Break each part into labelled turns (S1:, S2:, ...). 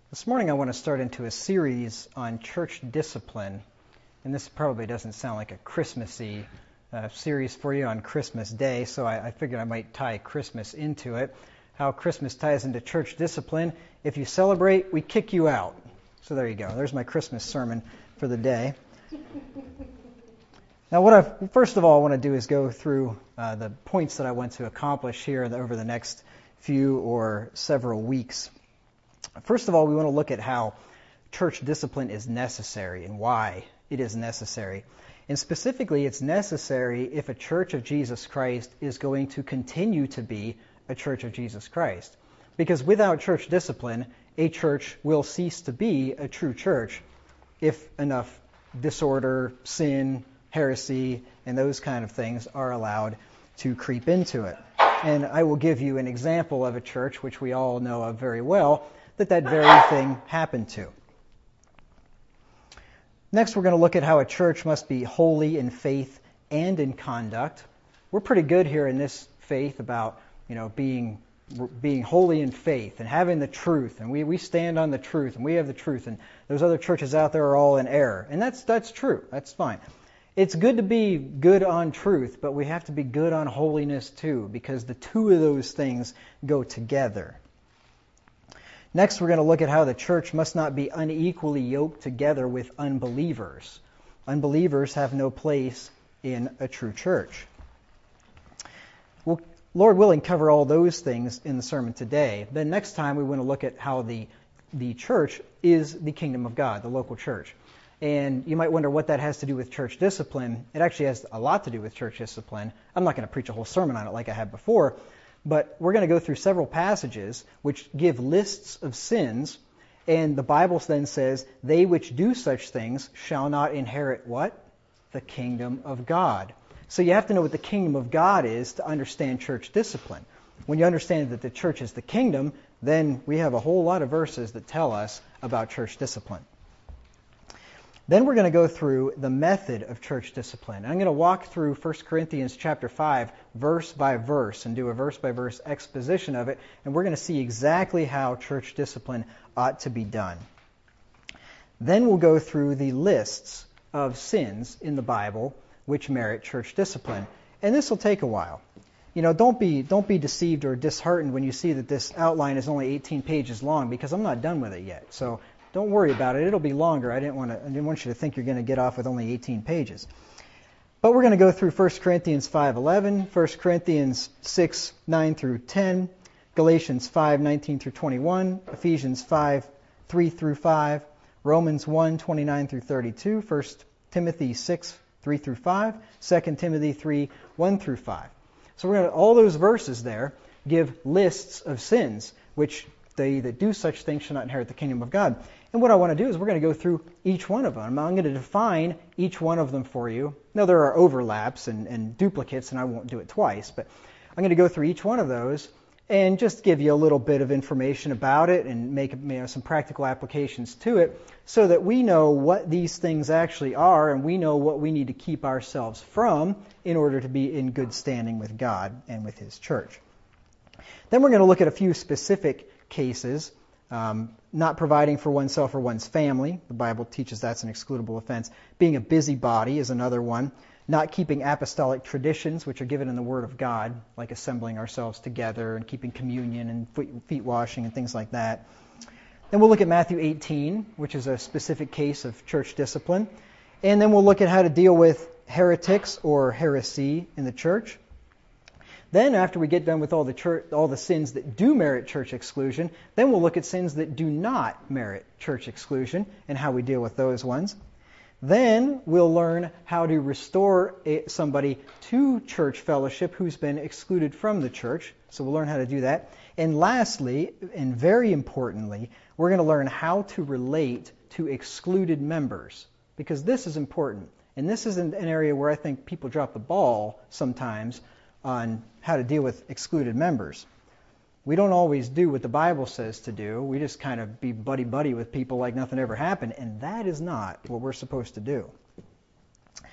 S1: This morning I want to start into a series on church discipline, and this probably doesn't sound like a Christmassy series for you on Christmas Day, so I figured I might tie Christmas into it. How Christmas ties into church discipline: if you celebrate, we kick you out. So there you go. There's my Christmas sermon for the day. Now what I first of all want to do is go through the points that I want to accomplish here over the next few or several weeks. First of all, we want to look at how church discipline is necessary and why it is necessary. And specifically, it's necessary if a church of Jesus Christ is going to continue to be a church of Jesus Christ. Because without church discipline, a church will cease to be a true church if enough disorder, sin, heresy, and those kind of things are allowed to creep into it. And I will give you an example of a church which we all know of very well, that very thing happened to. Next, we're going to look at how a church must be holy in faith and in conduct. We're pretty good here in this faith about, being holy in faith and having the truth, and we stand on the truth, and we have the truth, and those other churches out there are all in error, and that's true. That's fine. It's good to be good on truth, but we have to be good on holiness too, because the two of those things go together. Next, we're going to look at how the church must not be unequally yoked together with unbelievers. Unbelievers have no place in a true church. We'll, Lord willing, cover all those things in the sermon today. Then next time we want to look at how the church is the kingdom of God, the local church. And you might wonder what that has to do with church discipline. It actually has a lot to do with church discipline. I'm not going to preach a whole sermon on it like I have before, but we're going to go through several passages which give lists of sins, and the Bible then says, they which do such things shall not inherit what? The kingdom of God. So you have to know what the kingdom of God is to understand church discipline. When you understand that the church is the kingdom, then we have a whole lot of verses that tell us about church discipline. Then we're going to go through the method of church discipline. I'm going to walk through 1 Corinthians chapter 5 verse by verse and do a verse by verse exposition of it, and we're going to see exactly how church discipline ought to be done. Then we'll go through the lists of sins in the Bible which merit church discipline, and this will take a while. Don't be deceived or disheartened when you see that this outline is only 18 pages long, because I'm not done with it yet. So don't worry about it. It'll be longer. I didn't want you to think you're going to get off with only 18 pages. But we're going to go through 1 Corinthians 5:11, 1 Corinthians 6:9 through 10, Galatians 5:19 through 21, Ephesians 5:3 through 5, Romans 1:29 through 32, 1 Timothy 6:3 through 5, 2 Timothy 3:1 through 5. So we're going to, all those verses there give lists of sins which they that do such things shall not inherit the kingdom of God. And what I want to do is we're going to go through each one of them. I'm going to define each one of them for you. Now, there are overlaps and duplicates, and I won't do it twice, but I'm going to go through each one of those and just give you a little bit of information about it and make some practical applications to it so that we know what these things actually are and we know what we need to keep ourselves from in order to be in good standing with God and with His church. Then we're going to look at a few specific cases. Not providing for oneself or one's family. The Bible teaches that's an excludable offense. Being a busybody is another one. Not keeping apostolic traditions, which are given in the Word of God, like assembling ourselves together and keeping communion and feet washing and things like that. Then we'll look at Matthew 18, which is a specific case of church discipline. And then we'll look at how to deal with heretics or heresy in the church. Then, after we get done with all the sins that do merit church exclusion, then we'll look at sins that do not merit church exclusion and how we deal with those ones. Then we'll learn how to restore somebody to church fellowship who's been excluded from the church. So we'll learn how to do that. And lastly, and very importantly, we're going to learn how to relate to excluded members, because this is important. And this is an area where I think people drop the ball sometimes on how to deal with excluded members. We don't always do what the Bible says to do. We just kind of be buddy-buddy with people like nothing ever happened, and that is not what we're supposed to do.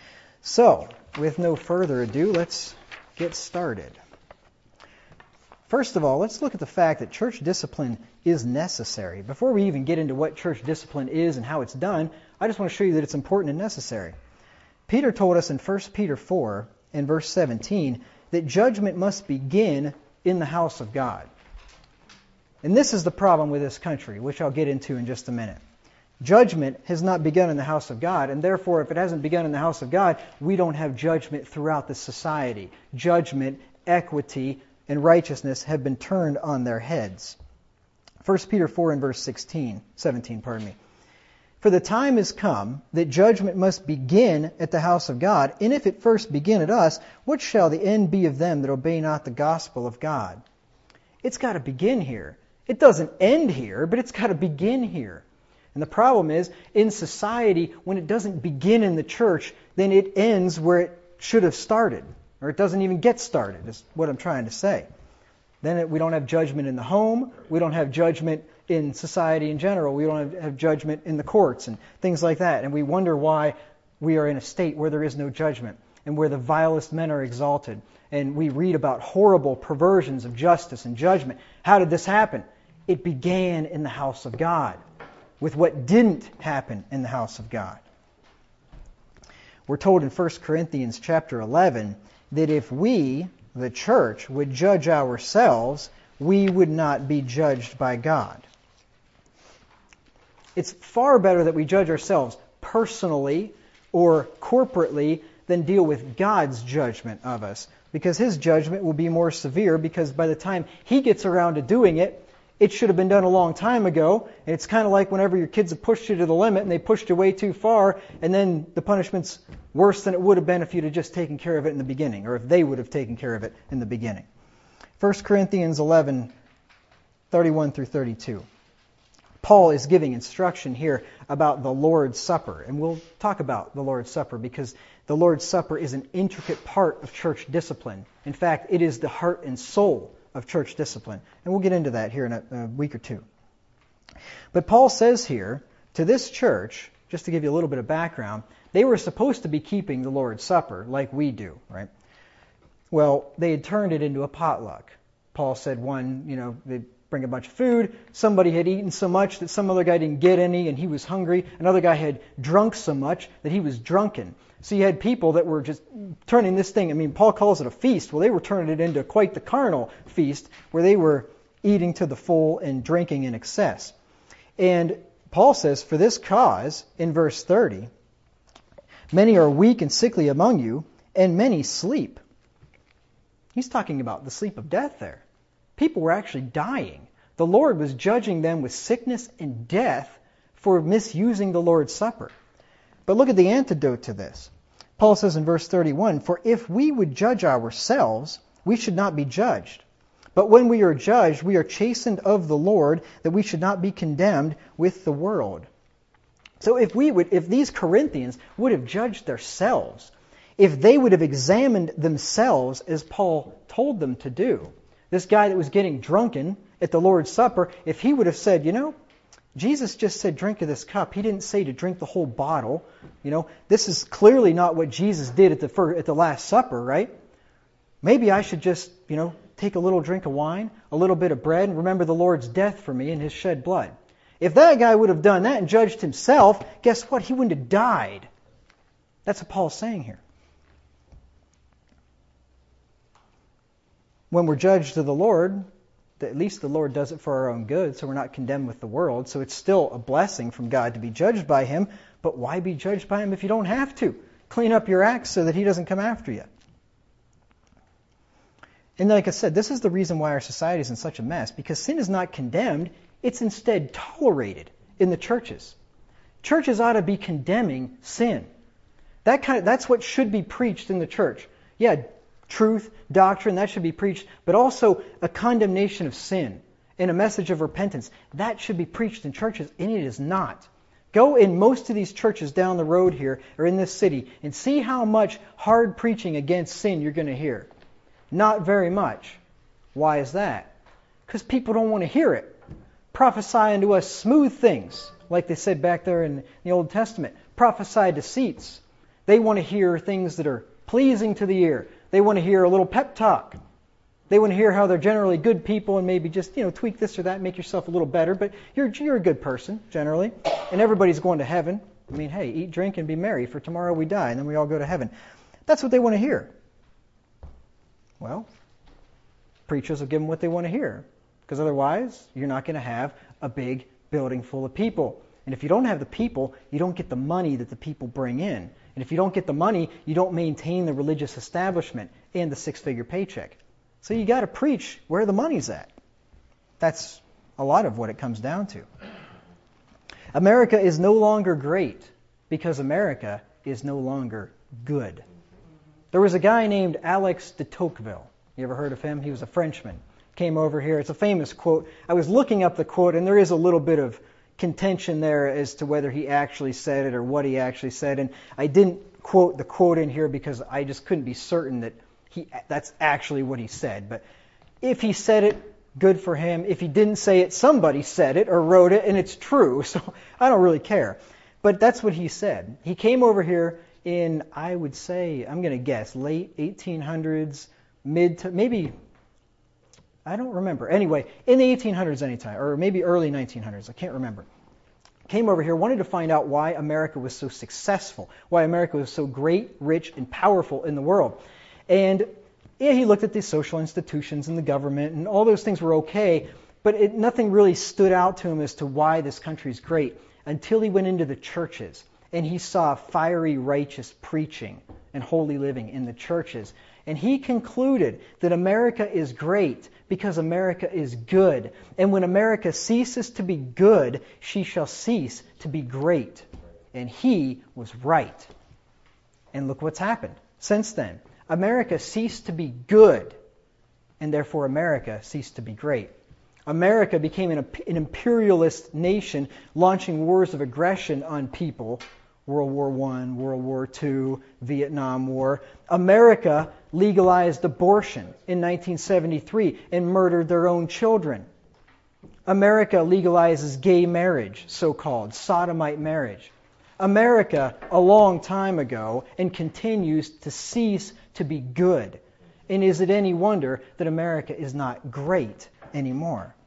S1: So, with no further ado, let's get started. First of all, let's look at the fact that church discipline is necessary. Before we even get into what church discipline is and how it's done, I just want to show you that it's important and necessary. Peter told us in 1 Peter 4 and verse 17 that judgment must begin in the house of God. And this is the problem with this country, which I'll get into in just a minute. Judgment has not begun in the house of God, and therefore if it hasn't begun in the house of God, we don't have judgment throughout the society. Judgment, equity, and righteousness have been turned on their heads. 1 Peter 4 and verse 17. For the time is come that judgment must begin at the house of God, and if it first begin at us, what shall the end be of them that obey not the gospel of God? It's got to begin here. It doesn't end here, but it's got to begin here. And the problem is, in society, when it doesn't begin in the church, then it ends where it should have started. Or it doesn't even get started, is what I'm trying to say. Then we don't have judgment in the home. We don't have judgment in society in general. We don't have judgment in the courts and things like that. And we wonder why we are in a state where there is no judgment and where the vilest men are exalted. And we read about horrible perversions of justice and judgment. How did this happen? It began in the house of God with what didn't happen in the house of God. We're told in 1 Corinthians chapter 11 that if we, the church, would judge ourselves, we would not be judged by God. It's far better that we judge ourselves personally or corporately than deal with God's judgment of us, because His judgment will be more severe, because by the time He gets around to doing it, it should have been done a long time ago. And it's kind of like whenever your kids have pushed you to the limit and they pushed you way too far, and then the punishment's worse than it would have been if you'd have just taken care of it in the beginning, or if they would have taken care of it in the beginning. 1 Corinthians 11, 31 through 32. Paul is giving instruction here about the Lord's Supper. And we'll talk about the Lord's Supper because the Lord's Supper is an intricate part of church discipline. In fact, it is the heart and soul of church discipline. And we'll get into that here in a week or two. But Paul says here, to this church, just to give you a little bit of background, they were supposed to be keeping the Lord's Supper like we do, right? Well, they had turned it into a potluck. Paul said they'd bring a bunch of food. Somebody had eaten so much that some other guy didn't get any and he was hungry. Another guy had drunk so much that he was drunken. So you had people that were just turning this thing, Paul calls it a feast. Well, they were turning it into quite the carnal feast where they were eating to the full and drinking in excess. And Paul says, for this cause, in verse 30, many are weak and sickly among you, and many sleep. He's talking about the sleep of death there. People were actually dying. The Lord was judging them with sickness and death for misusing the Lord's Supper. But look at the antidote to this. Paul says in verse 31, for if we would judge ourselves, we should not be judged. But when we are judged, we are chastened of the Lord, that we should not be condemned with the world. So if these Corinthians would have judged themselves, if they would have examined themselves as Paul told them to do, this guy that was getting drunken at the Lord's Supper, if he would have said, Jesus just said drink of this cup. He didn't say to drink the whole bottle. This is clearly not what Jesus did at the Last Supper, right? Maybe I should just, take a little drink of wine, a little bit of bread, and remember the Lord's death for me and His shed blood. If that guy would have done that and judged himself, guess what? He wouldn't have died. That's what Paul's saying here. When we're judged to the Lord, at least the Lord does it for our own good, so we're not condemned with the world. So it's still a blessing from God to be judged by Him, but why be judged by Him if you don't have to? Clean up your acts so that He doesn't come after you. And like I said, this is the reason why our society is in such a mess, because sin is not condemned, it's instead tolerated in the churches. Churches ought to be condemning sin. That's what should be preached in the church. Yeah, truth, doctrine, that should be preached, but also a condemnation of sin and a message of repentance. That should be preached in churches, and it is not. Go in most of these churches down the road here, or in this city, and see how much hard preaching against sin you're going to hear. Not very much. Why is that? Because people don't want to hear it. Prophesy unto us smooth things, like they said back there in the Old Testament. Prophesy deceits. They want to hear things that are pleasing to the ear. They want to hear a little pep talk. They want to hear how they're generally good people and maybe just, tweak this or that, make yourself a little better, but you're a good person, generally. And everybody's going to heaven. I mean, hey, eat, drink, and be merry, for tomorrow we die, and then we all go to heaven. That's what they want to hear. Well, preachers will give them what they want to hear, because otherwise you're not going to have a big building full of people. And if you don't have the people, you don't get the money that the people bring in. And if you don't get the money, you don't maintain the religious establishment and the six-figure paycheck. So you got to preach where the money's at. That's a lot of what it comes down to. America is no longer great because America is no longer good. There was a guy named Alex de Tocqueville. You ever heard of him? He was a Frenchman. Came over here. It's a famous quote. I was looking up the quote, and there is a little bit of contention there as to whether he actually said it or what he actually said. And I didn't quote the quote in here because I just couldn't be certain that that's actually what he said. But if he said it, good for him. If he didn't say it, somebody said it or wrote it, and it's true. So I don't really care. But that's what he said. He came over here in, I would say, I'm going to guess, late 1800s, maybe, I don't remember. Anyway, in the 1800s anytime, or maybe early 1900s, I can't remember. Came over here, wanted to find out why America was so successful, why America was so great, rich, and powerful in the world. And he looked at the social institutions and the government, and all those things were okay, but nothing really stood out to him as to why this country is great until he went into the churches, and he saw fiery, righteous preaching and holy living in the churches. And he concluded that America is great because America is good. And when America ceases to be good, she shall cease to be great. And he was right. And look what's happened since then. America ceased to be good, and therefore America ceased to be great. America became an imperialist nation, launching wars of aggression on people. World War I, World War II, Vietnam War. America legalized abortion in 1973 and murdered their own children. America legalizes gay marriage, so-called sodomite marriage. America, a long time ago, and continues to cease to be good. And is it any wonder that America is not great anymore?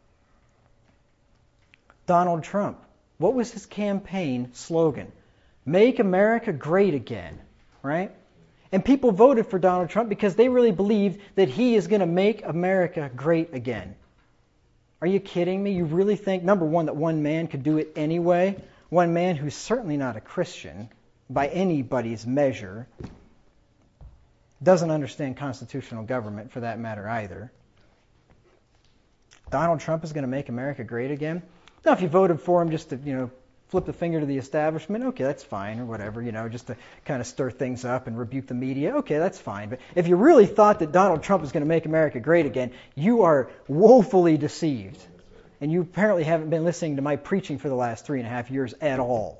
S1: Donald Trump, what was his campaign slogan? Make America great again, right? And people voted for Donald Trump because they really believed that he is going to make America great again. Are you kidding me? You really think, number one, that one man could do it anyway? One man who's certainly not a Christian by anybody's measure, doesn't understand constitutional government for that matter either. Donald Trump is going to make America great again? Now, if you voted for him just to, flip the finger to the establishment, okay, that's fine, or whatever, just to kind of stir things up and rebuke the media, okay, that's fine. But if you really thought that Donald Trump is going to make America great again, you are woefully deceived. And you apparently haven't been listening to my preaching for the last 3.5 years at all.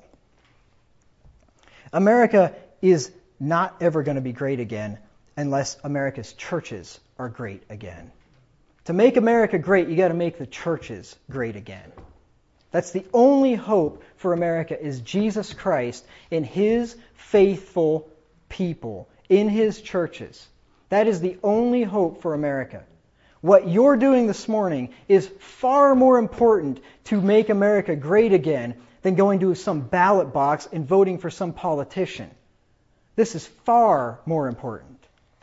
S1: America is not ever going to be great again unless America's churches are great again. To make America great, you got to make the churches great again. That's the only hope for America is Jesus Christ and His faithful people in His churches. That is the only hope for America. What you're doing this morning is far more important to make America great again than going to some ballot box and voting for some politician. This is far more important.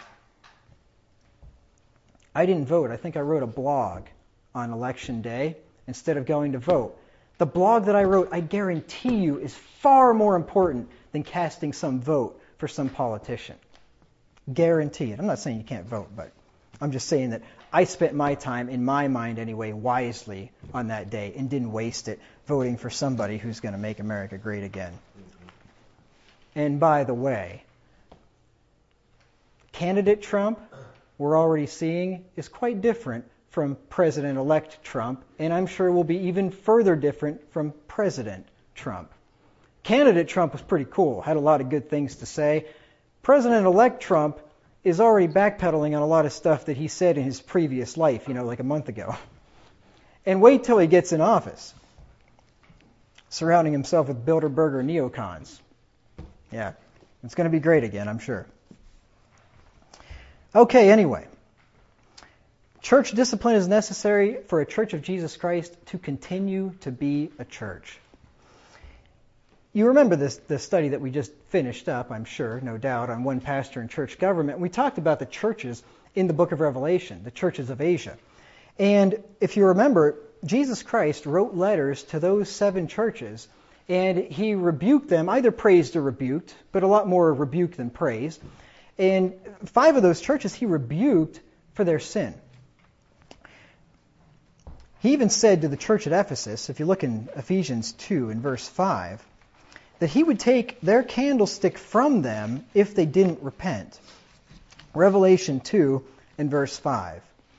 S1: I didn't vote. I think I wrote a blog on Election Day instead of going to vote. The blog that I wrote, I guarantee you, is far more important than casting some vote for some politician. Guarantee it. I'm not saying you can't vote, but I'm just saying that I spent my time, in my mind anyway, wisely on that day and didn't waste it voting for somebody who's going to make America great again. And by the way, candidate Trump, we're already seeing, is quite different from President-elect Trump, and I'm sure will be even further different from President Trump. Candidate Trump was pretty cool, had a lot of good things to say. President-elect Trump is already backpedaling on a lot of stuff that he said in his previous life, like a month ago. And wait till he gets in office, surrounding himself with Bilderberger neocons. Yeah, it's going to be great again, I'm sure. Okay, anyway. Church discipline is necessary for a church of Jesus Christ to continue to be a church. You remember the study that we just finished up, I'm sure, no doubt, on one pastor and church government. We talked about the churches in the book of Revelation, the churches of Asia. And if you remember, Jesus Christ wrote letters to those 7 churches, and he rebuked them, either praised or rebuked, but a lot more rebuked than praised. And 5 of those churches he rebuked for their sin. He even said to the church at Ephesus, if you look in Ephesians 2 in verse 5, that he would take their candlestick from them if they didn't repent. Revelation 2 in verse 5.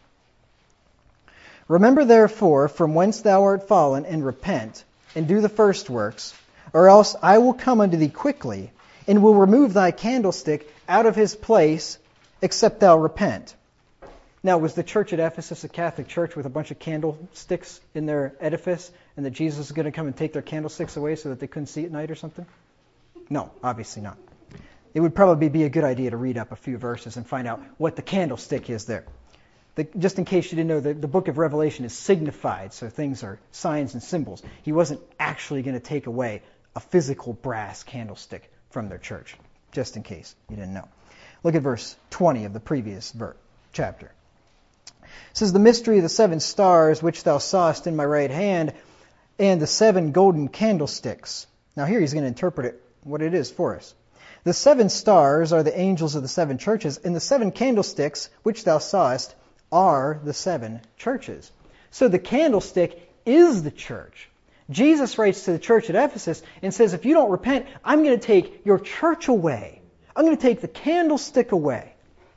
S1: Remember therefore from whence thou art fallen, and repent, and do the first works, or else I will come unto thee quickly, and will remove thy candlestick out of his place, except thou repent. Now, was the church at Ephesus a Catholic church with a bunch of candlesticks in their edifice, and that Jesus was going to come and take their candlesticks away so that they couldn't see at night or something? No, obviously not. It would probably be a good idea to read up a few verses and find out what the candlestick is there. Just in case you didn't know, the book of Revelation is signified, so things are signs and symbols. He wasn't actually going to take away a physical brass candlestick from their church, just in case you didn't know. Look at verse 20 of the previous chapter. It says, the mystery of the 7 stars which thou sawest in my right hand, and the 7 golden candlesticks. Now here he's going to interpret it, what it is for us. The 7 stars are the angels of the 7 churches, and the 7 candlesticks which thou sawest are the 7 churches. So the candlestick is the church. Jesus writes to the church at Ephesus and says, if you don't repent, I'm going to take your church away. I'm going to take the candlestick away.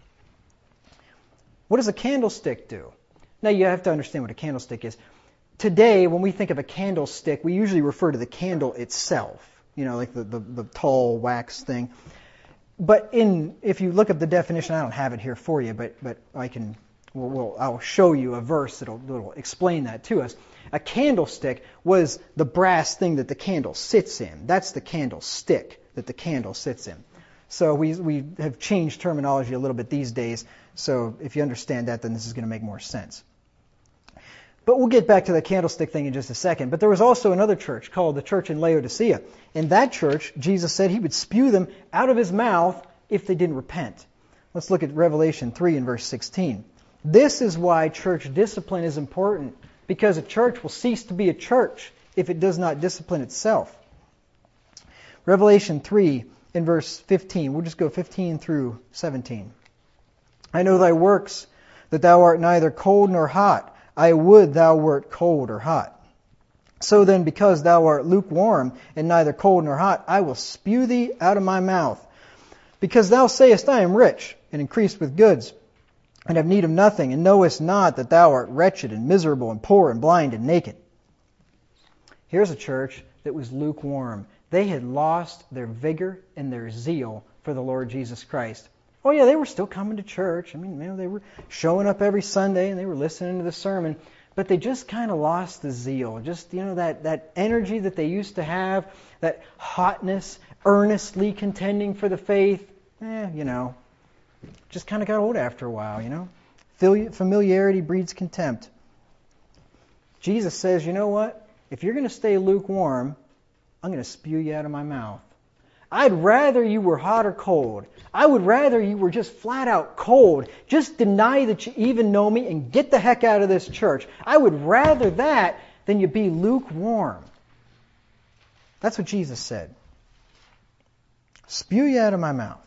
S1: What does a candlestick do? Now you have to understand what a candlestick is. Today, when we think of a candlestick, we usually refer to the candle itself. You know, like the tall wax thing. But if you look up the definition, I don't have it here for you, but I'll show you a verse that'll explain that to us. A candlestick was the brass thing that the candle sits in. That's the candlestick that the candle sits in. So we have changed terminology a little bit these days. So if you understand that, then this is going to make more sense. But we'll get back to the candlestick thing in just a second. But there was also another church called the church in Laodicea. In that church, Jesus said he would spew them out of his mouth if they didn't repent. Let's look at Revelation 3 and verse 16. This is why church discipline is important, because a church will cease to be a church if it does not discipline itself. Revelation 3 in verse 15. We'll just go 15 through 17. I know thy works, that thou art neither cold nor hot. I would thou wert cold or hot. So then, because thou art lukewarm, and neither cold nor hot, I will spew thee out of my mouth. Because thou sayest, I am rich, and increased with goods, and have need of nothing, and knowest not that thou art wretched, and miserable, and poor, and blind, and naked. Here's a church that was lukewarm. They had lost their vigor and their zeal for the Lord Jesus Christ. Oh yeah, they were still coming to church. I mean, they were showing up every Sunday and they were listening to the sermon, but they just kind of lost the zeal. Just, that energy that they used to have, that hotness, earnestly contending for the faith, just kind of got old after a while, Familiarity breeds contempt. Jesus says, you know what? If you're going to stay lukewarm, I'm going to spew you out of my mouth. I'd rather you were hot or cold. I would rather you were just flat out cold. Just deny that you even know me and get the heck out of this church. I would rather that than you be lukewarm. That's what Jesus said. Spew you out of my mouth.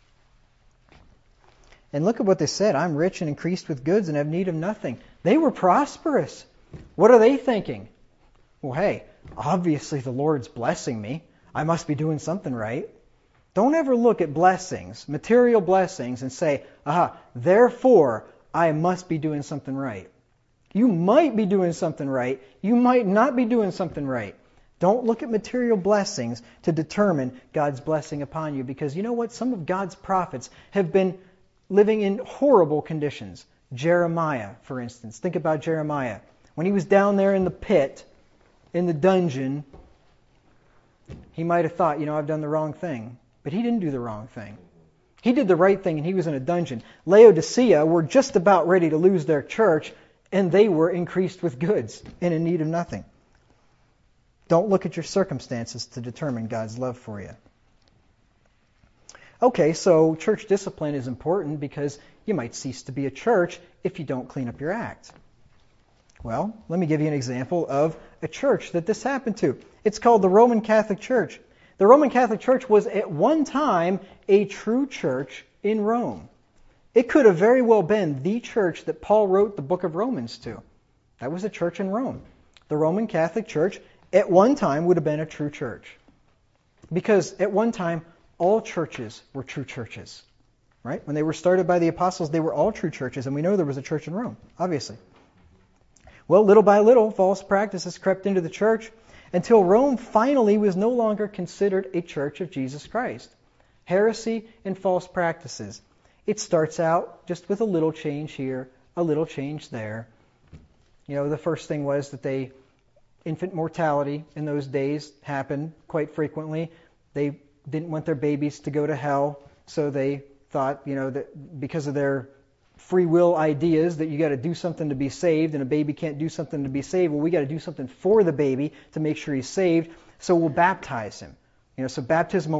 S1: And look at what they said. I'm rich and increased with goods and have need of nothing. They were prosperous. What are they thinking? Well, hey, obviously the Lord's blessing me. I must be doing something right. Don't ever look at blessings, material blessings, and say, therefore I must be doing something right. You might be doing something right. You might not be doing something right. Don't look at material blessings to determine God's blessing upon you, because you know what? Some of God's prophets have been living in horrible conditions. Jeremiah, for instance. Think about Jeremiah. When he was down there in the pit, in the dungeon, he might have thought, I've done the wrong thing. But he didn't do the wrong thing. He did the right thing and he was in a dungeon. Laodicea were just about ready to lose their church, and they were increased with goods and in need of nothing. Don't look at your circumstances to determine God's love for you. Okay, so church discipline is important because you might cease to be a church if you don't clean up your act. Well, let me give you an example of a church that this happened to. It's called the Roman Catholic Church. The Roman Catholic Church was at one time a true church in Rome. It could have very well been the church that Paul wrote the book of Romans to. That was a church in Rome. The Roman Catholic Church at one time would have been a true church. Because at one time, all churches were true churches. Right? When they were started by the apostles, they were all true churches, and we know there was a church in Rome, obviously. Well, little by little, false practices crept into the church until Rome finally was no longer considered a church of Jesus Christ. Heresy and false practices. It starts out just with a little change here, a little change there. You know, the first thing was that infant mortality in those days happened quite frequently. They didn't want their babies to go to hell, so they thought, you know, that because of their free will ideas that you got to do something to be saved, and a baby can't do something to be saved. Well, we got to do something for the baby to make sure he's saved, so we'll baptize him. You know, so baptismal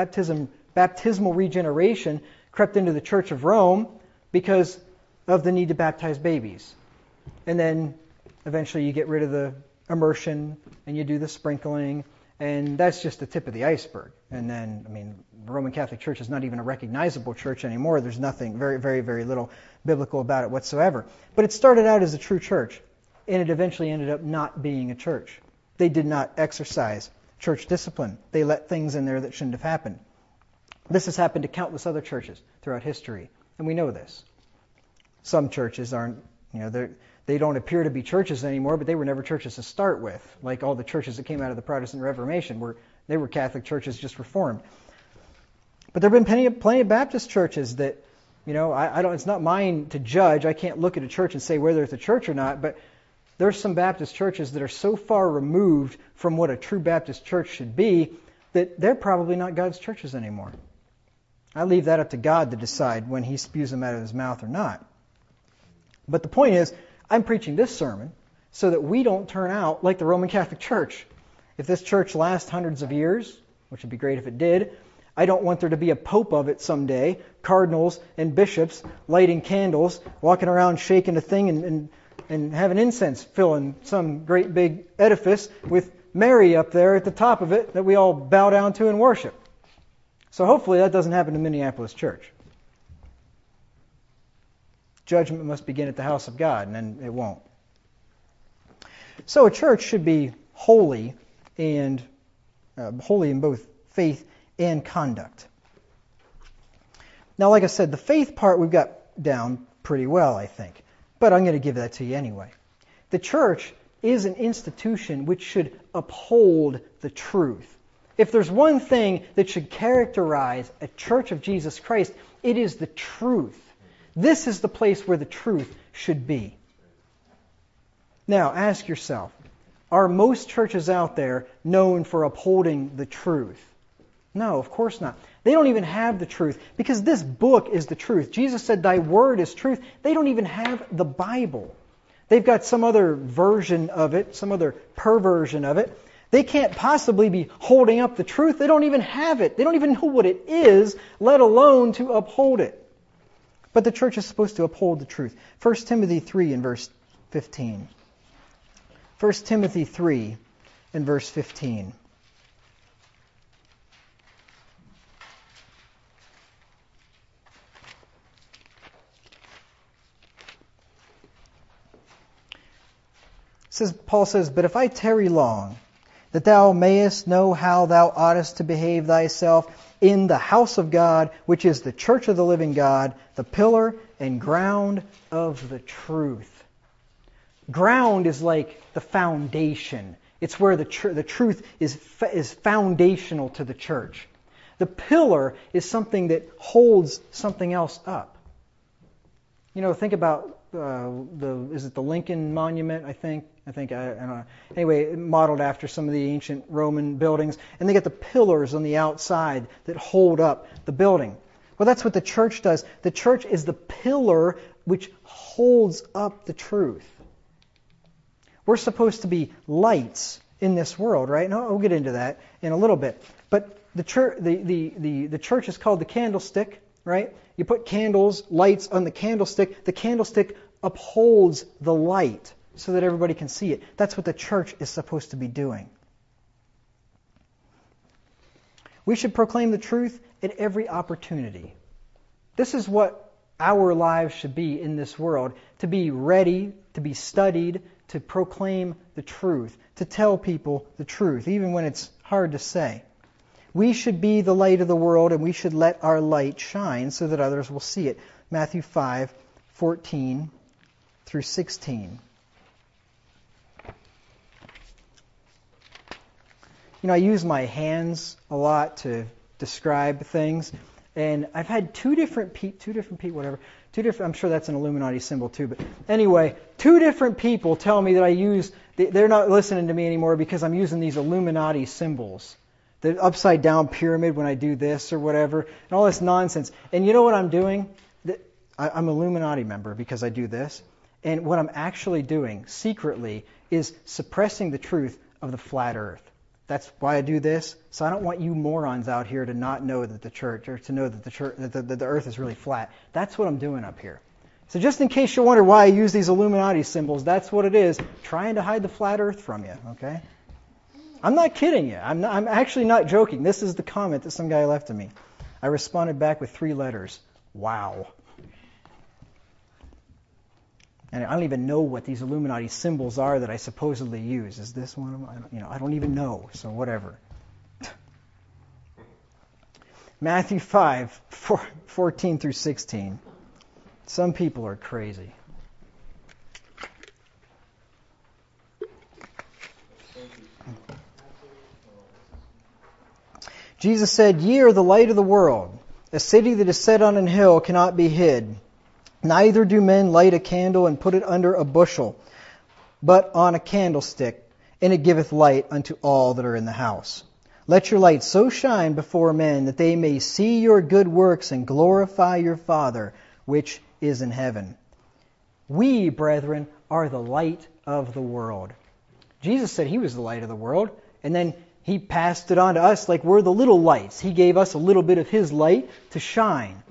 S1: regeneration crept into the Church of Rome because of the need to baptize babies. And then eventually you get rid of the immersion and you do the sprinkling, and that's just the tip of the iceberg. And then, I mean, the Roman Catholic Church is not even a recognizable church anymore. There's nothing, very, very, very little biblical about it whatsoever. But it started out as a true church, and it eventually ended up not being a church. They did not exercise church discipline. They let things in there that shouldn't have happened. This has happened to countless other churches throughout history, and we know this. Some churches aren't, you know, they don't appear to be churches anymore, but they were never churches to start with, like all the churches that came out of the Protestant Reformation. They were Catholic churches just reformed. But there have been plenty of Baptist churches that, you know, it's not mine to judge. I can't look at a church and say whether it's a church or not, but there's some Baptist churches that are so far removed from what a true Baptist church should be that they're probably not God's churches anymore. I leave that up to God to decide when He spews them out of His mouth or not. But the point is, I'm preaching this sermon so that we don't turn out like the Roman Catholic Church. If this church lasts hundreds of years, which would be great if it did, I don't want there to be a pope of it someday, cardinals and bishops lighting candles, walking around shaking a thing and having incense filling some great big edifice with Mary up there at the top of it that we all bow down to and worship. So hopefully that doesn't happen to Minneapolis Church. Judgment must begin at the house of God, and then it won't. So a church should be holy and holy in both faith and conduct. Now, like I said, the faith part we've got down pretty well, I think. But I'm going to give that to you anyway. The church is an institution which should uphold the truth. If there's one thing that should characterize a church of Jesus Christ, it is the truth. This is the place where the truth should be. Now, ask yourself, are most churches out there known for upholding the truth? No, of course not. They don't even have the truth, because this book is the truth. Jesus said, "Thy word is truth." They don't even have the Bible. They've got some other version of it, some other perversion of it. They can't possibly be holding up the truth. They don't even have it. They don't even know what it is, let alone to uphold it. But the church is supposed to uphold the truth. 1 Timothy 3 and verse 15. 1 Timothy 3 and verse 15. Paul says, "But if I tarry long, that thou mayest know how thou oughtest to behave thyself in the house of God, which is the church of the living God, the pillar and ground of the truth." Ground is like the foundation. It's where the truth is foundational to the church. The pillar is something that holds something else up. You know, think about is it the Lincoln Monument, I think? I don't know. Anyway, modeled after some of the ancient Roman buildings. And they got the pillars on the outside that hold up the building. Well, that's what the church does. The church is the pillar which holds up the truth. We're supposed to be lights in this world, right? And I'll get into that in a little bit. But the church is called the candlestick, right? You put candles, lights on the candlestick. The candlestick upholds the light so that everybody can see it. That's what the church is supposed to be doing. We should proclaim the truth at every opportunity. This is what our lives should be in this world, to be ready, to be studied, to proclaim the truth, to tell people the truth, even when it's hard to say. We should be the light of the world, and we should let our light shine so that others will see it. Matthew 5:14 through 16. I use my hands a lot to describe things, and I've had two different, I'm sure that's an Illuminati symbol too, but anyway, two different people tell me that they're not listening to me anymore because I'm using these Illuminati symbols. The upside down pyramid when I do this or whatever, and all this nonsense. And you know what I'm doing? I'm an Illuminati member because I do this. And what I'm actually doing secretly is suppressing the truth of the flat earth. That's why I do this. So I don't want you morons out here to not know that the church, or to know that that the earth is really flat. That's what I'm doing up here. So just in case you wonder why I use these Illuminati symbols, that's what it is. Trying to hide the flat earth from you, okay? I'm not kidding you. I'm actually not joking. This is the comment that some guy left to me. I responded back with 3 letters. Wow. And I don't even know what these Illuminati symbols are that I supposedly use. Is this one of them? I don't even know, so whatever. Matthew 5:14 through 16. Some people are crazy. Jesus said, "Ye are the light of the world. A city that is set on an hill cannot be hid. Neither do men light a candle and put it under a bushel, but on a candlestick, and it giveth light unto all that are in the house. Let your light so shine before men that they may see your good works and glorify your Father which is in heaven." We, brethren, are the light of the world. Jesus said He was the light of the world, and then He passed it on to us like we're the little lights. He gave us a little bit of His light to shine.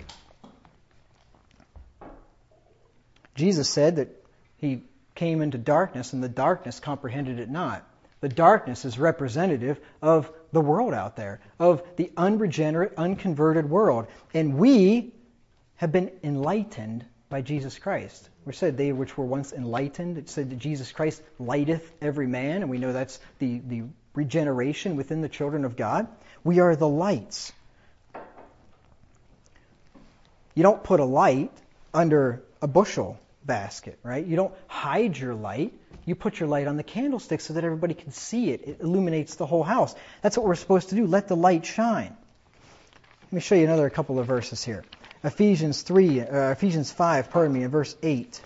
S1: Jesus said that He came into darkness and the darkness comprehended it not. The darkness is representative of the world out there, of the unregenerate, unconverted world. And we have been enlightened by Jesus Christ. We said they which were once enlightened. It said that Jesus Christ lighteth every man, and we know that's the regeneration within the children of God. We are the lights. You don't put a light under a bushel basket, right? You don't hide your light. You put your light on the candlestick so that everybody can see it. It illuminates the whole house. That's what we're supposed to do. Let the light shine. Let me show you another couple of verses here. Ephesians 5, in verse 8.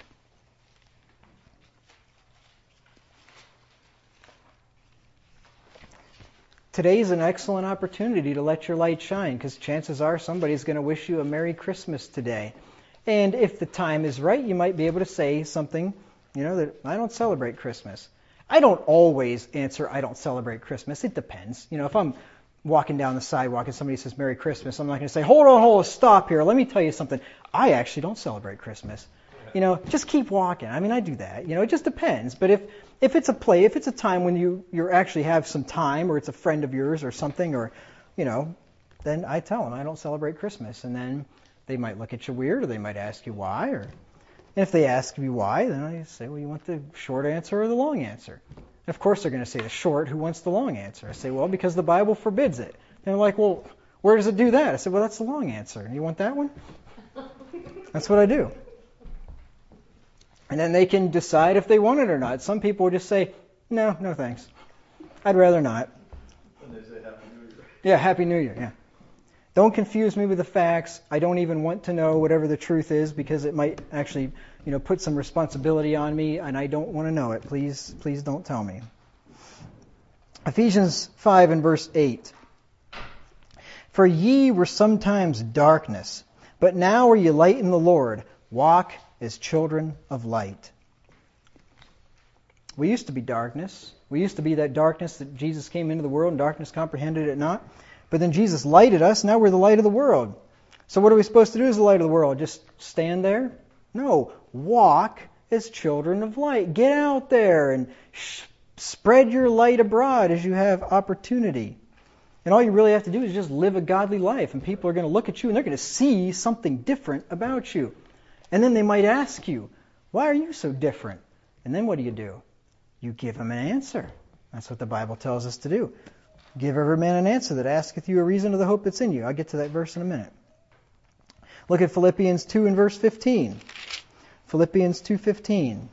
S1: Today's an excellent opportunity to let your light shine, because chances are somebody's going to wish you a Merry Christmas today. And if the time is right, you might be able to say something, that I don't celebrate Christmas. I don't always answer, I don't celebrate Christmas. It depends. If I'm walking down the sidewalk and somebody says Merry Christmas, I'm not going to say, hold on, stop here. Let me tell you something. I actually don't celebrate Christmas. Just keep walking. I do that. It just depends. But if it's a time when you actually have some time, or it's a friend of yours or something, or, then I tell them I don't celebrate Christmas. And then they might look at you weird, or they might ask you why. And if they ask me why, then I say, well, you want the short answer or the long answer? And of course they're going to say the short. Who wants the long answer? I say, well, because the Bible forbids it. And they're like, well, where does it do that? I said, well, that's the long answer. You want that one? That's what I do. And then they can decide if they want it or not. Some people would just say, no thanks. I'd rather not.
S2: And they say Happy New Year.
S1: Yeah, Happy New Year, yeah. Don't confuse me with the facts. I don't even want to know whatever the truth is, because it might actually, put some responsibility on me, and I don't want to know it. Please don't tell me. Ephesians 5 and verse 8. For ye were sometimes darkness, But now are you light in the Lord. Walk as children of light. We used to be darkness. We used to be that darkness that Jesus came into the world and darkness comprehended it not. But then Jesus lighted us. Now we're the light of the world. So what are we supposed to do as the light of the world? Just stand there? No. Walk as children of light. Get out there and spread your light abroad as you have opportunity. And all you really have to do is just live a godly life. And people are going to look at you and they're going to see something different about you. And then they might ask you, why are you so different? And then what do? You give them an answer. That's what the Bible tells us to do. Give every man an answer that asketh you a reason of the hope that's in you. I'll get to that verse in a minute. Look at Philippians 2 and verse 15. Philippians 2:15.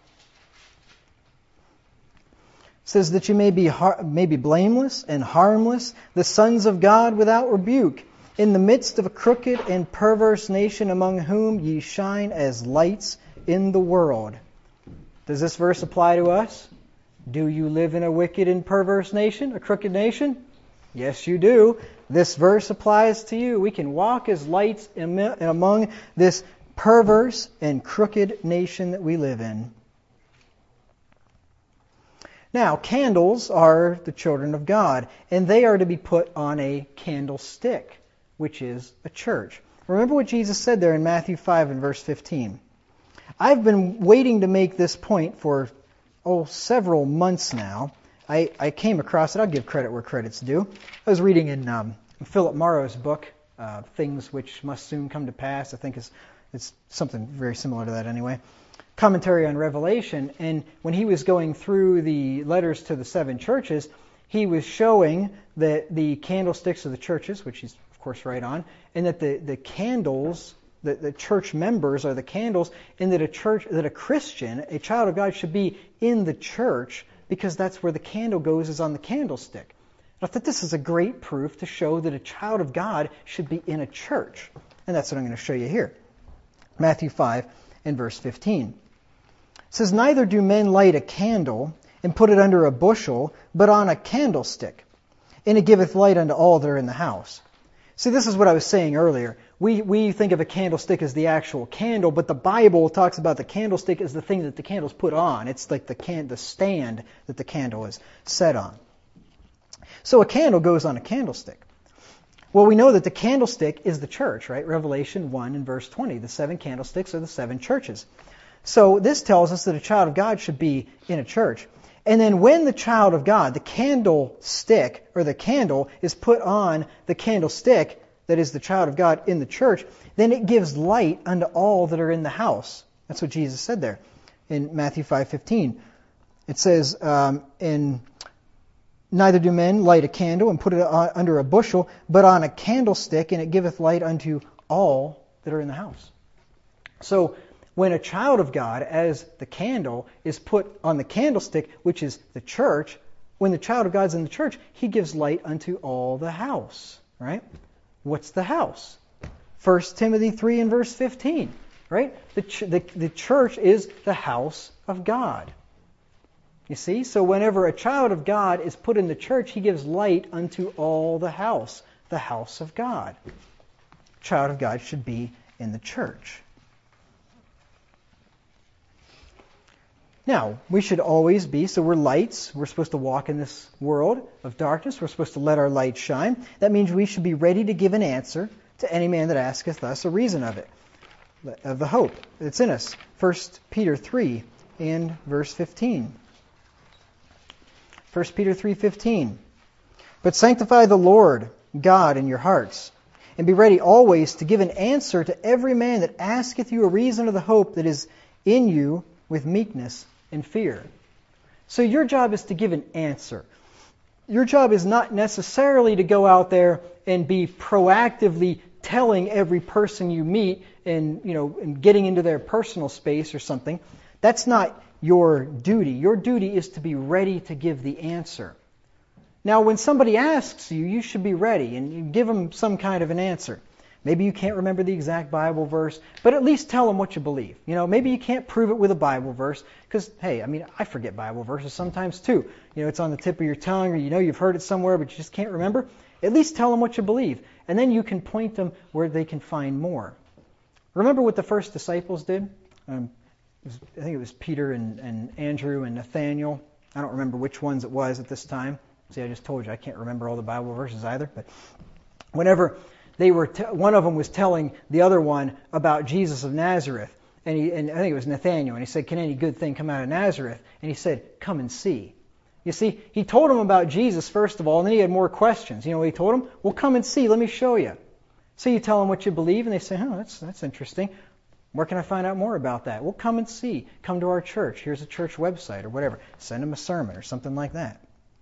S1: Says that you may be blameless and harmless, the sons of God without rebuke, in the midst of a crooked and perverse nation among whom ye shine as lights in the world. Does this verse apply to us? Do you live in a wicked and perverse nation, a crooked nation? Yes, you do. This verse applies to you. We can walk as lights among this perverse and crooked nation that we live in. Now, candles are the children of God, and they are to be put on a candlestick, which is a church. Remember what Jesus said there in Matthew 5 and verse 15. I've been waiting to make this point for, several months now. I came across it. I'll give credit where credit's due. I was reading in Philip Morrow's book, Things Which Must Soon Come to Pass. I think it's something very similar to that anyway. Commentary on Revelation, and when he was going through the letters to the 7 churches, he was showing that the candlesticks of the churches, which he's of course right on, and that the candles, the church members are the candles, and that a Christian, a child of God, should be in the church because that's where the candle goes, is on the candlestick. And I thought this is a great proof to show that a child of God should be in a church, and that's what I'm going to show you here. Matthew 5 and verse 15. It says, neither do men light a candle and put it under a bushel, but on a candlestick, and it giveth light unto all that are in the house. See, this is what I was saying earlier. We think of a candlestick as the actual candle, but the Bible talks about the candlestick as the thing that the candle's put on. It's like the stand that the candle is set on. So a candle goes on a candlestick. Well, we know that the candlestick is the church, right? Revelation 1 and verse 20. The 7 candlesticks are the 7 churches. So this tells us that a child of God should be in a church. And then when the child of God, the candlestick or the candle is put on the candlestick, that is the child of God in the church, then it gives light unto all that are in the house. That's what Jesus said there in Matthew 5:15. It says, neither do men light a candle and put it under a bushel, but on a candlestick, and it giveth light unto all that are in the house. So when a child of God, as the candle, is put on the candlestick, which is the church, when the child of God's in the church, he gives light unto all the house, right? What's the house? 1 Timothy 3 and verse 15, right? The church is the house of God. You see? So whenever a child of God is put in the church, he gives light unto all the house of God. A child of God should be in the church. Now, we should always be, so we're lights. We're supposed to walk in this world of darkness. We're supposed to let our light shine. That means we should be ready to give an answer to any man that asketh us a reason of it, of the hope that's in us. 1 Peter 3 and verse 15. 1 Peter 3:15. But sanctify the Lord God in your hearts, and be ready always to give an answer to every man that asketh you a reason of the hope that is in you with meekness and fear. So your job is to give an answer. Your job is not necessarily to go out there and be proactively telling every person you meet and getting into their personal space or something. That's not your duty. Your duty is to be ready to give the answer. Now, when somebody asks you, you should be ready and you give them some kind of an answer. Maybe you can't remember the exact Bible verse, but at least tell them what you believe. Maybe you can't prove it with a Bible verse, because, I forget Bible verses sometimes too. It's on the tip of your tongue, or you've heard it somewhere, but you just can't remember. At least tell them what you believe, and then you can point them where they can find more. Remember what the first disciples did? I think it was Peter and Andrew and Nathaniel. I don't remember which ones it was at this time. See, I just told you I can't remember all the Bible verses either. But whenever they were, one of them was telling the other one about Jesus of Nazareth, and I think it was Nathaniel, and he said, "Can any good thing come out of Nazareth?" And he said, "Come and see." You see, he told him about Jesus first of all, and then he had more questions. You know what he told him? "Well, come and see. Let me show you." So you tell them what you believe, and they say, "Oh, that's interesting. Where can I find out more about that?" "Well, come and see. Come to our church. Here's a church website," or whatever. Send them a sermon or something like that.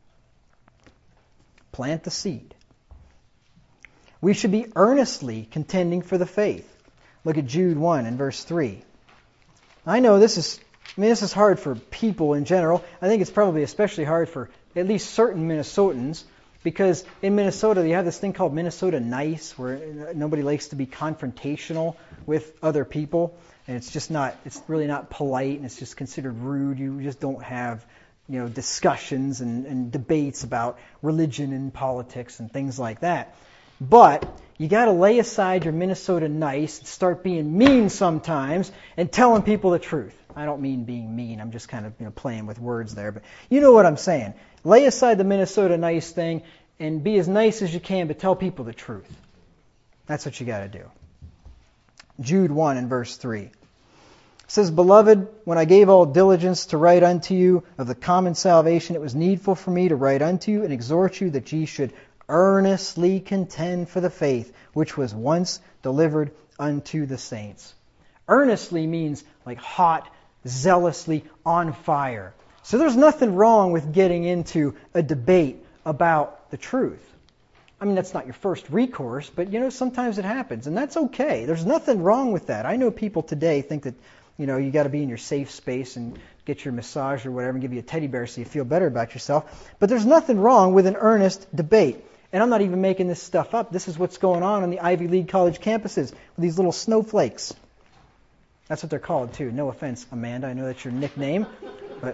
S1: Plant the seed. We should be earnestly contending for the faith. Look at Jude 1 and verse 3. I know this is hard for people in general. I think it's probably especially hard for at least certain Minnesotans, because in Minnesota you have this thing called Minnesota Nice, where nobody likes to be confrontational with other people, and it's really not polite, and it's just considered rude. You just don't have, discussions and debates about religion and politics and things like that. But you got to lay aside your Minnesota Nice and start being mean sometimes and telling people the truth. I don't mean being mean. I'm just kind of playing with words there, but you know what I'm saying. Lay aside the Minnesota Nice thing and be as nice as you can, but tell people the truth. That's what you got to do. Jude 1 and verse 3. It says, "Beloved, when I gave all diligence to write unto you of the common salvation, it was needful for me to write unto you and exhort you that ye should earnestly contend for the faith which was once delivered unto the saints." Earnestly means like hot, zealously, on fire. So there's nothing wrong with getting into a debate about the truth. I mean, that's not your first recourse, but sometimes it happens, and that's okay. There's nothing wrong with that. I know people today think that you got to be in your safe space and get your massage or whatever and give you a teddy bear so you feel better about yourself. But there's nothing wrong with an earnest debate. And I'm not even making this stuff up. This is what's going on the Ivy League college campuses with these little snowflakes. That's what they're called, too. No offense, Amanda. I know that's your nickname. But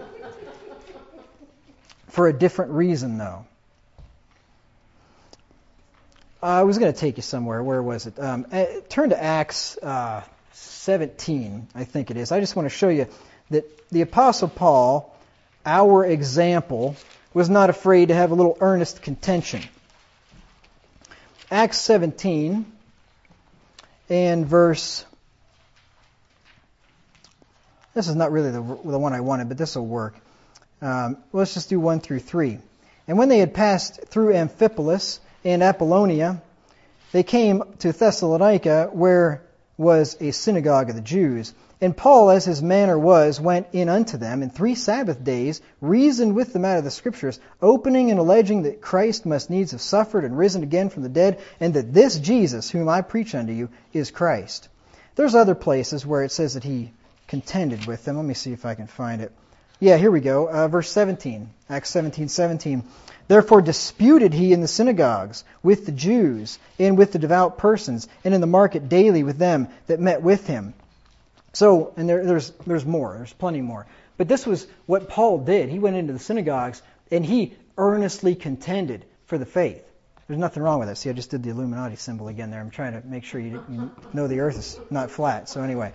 S1: for a different reason, though. I was going to take you somewhere. Where was it? Turn to Acts 17, I think it is. I just want to show you that the Apostle Paul, our example, was not afraid to have a little earnest contention. Acts 17 and verse... This is not really the one I wanted, but this will work. Let's just do 1 through 3. "And when they had passed through Amphipolis and Apollonia, they came to Thessalonica, where was a synagogue of the Jews. And Paul, as his manner was, went in unto them, and 3 Sabbath days reasoned with them out of the Scriptures, opening and alleging that Christ must needs have suffered and risen again from the dead, and that this Jesus, whom I preach unto you, is Christ." There's other places where it says that he contended with them. Let me see if I can find it. Yeah, here we go. Verse 17, Acts 17:17. "Therefore disputed he in the synagogues with the Jews and with the devout persons, and in the market daily with them that met with him." So, and there's more. There's plenty more. But this was what Paul did. He went into the synagogues and he earnestly contended for the faith. There's nothing wrong with that. See, I just did the Illuminati symbol again there. I'm trying to make sure you know the earth is not flat. So anyway.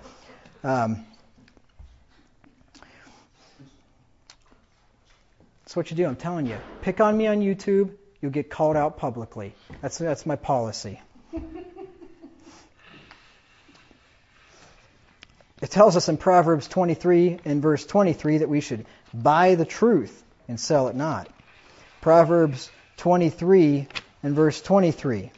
S1: That's what you do. I'm telling you. Pick on me on YouTube, you'll get called out publicly. That's my policy. It tells us in Proverbs 23 and verse 23 that we should buy the truth and sell it not. Proverbs 23 and verse 23. It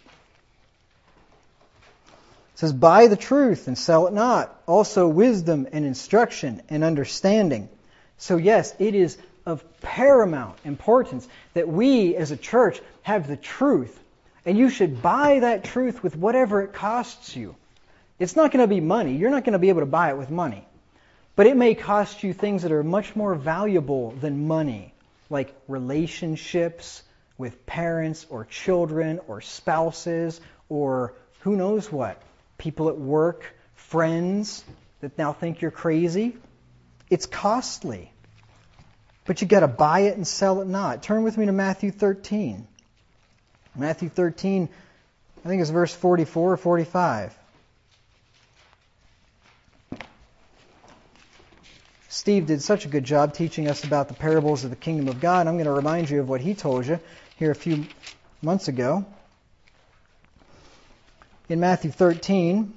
S1: says, "Buy the truth and sell it not. Also wisdom and instruction and understanding." So yes, it is of paramount importance that we as a church have the truth. And you should buy that truth with whatever it costs you. It's not going to be money. You're not going to be able to buy it with money. But it may cost you things that are much more valuable than money, like relationships with parents or children or spouses or who knows what. People at work, friends that now think you're crazy. It's costly. But you got to buy it and sell it not. Turn with me to Matthew 13. Matthew 13, I think it's verse 44 or 45. Steve did such a good job teaching us about the parables of the kingdom of God. I'm going to remind you of what he told you here a few months ago. In Matthew 13,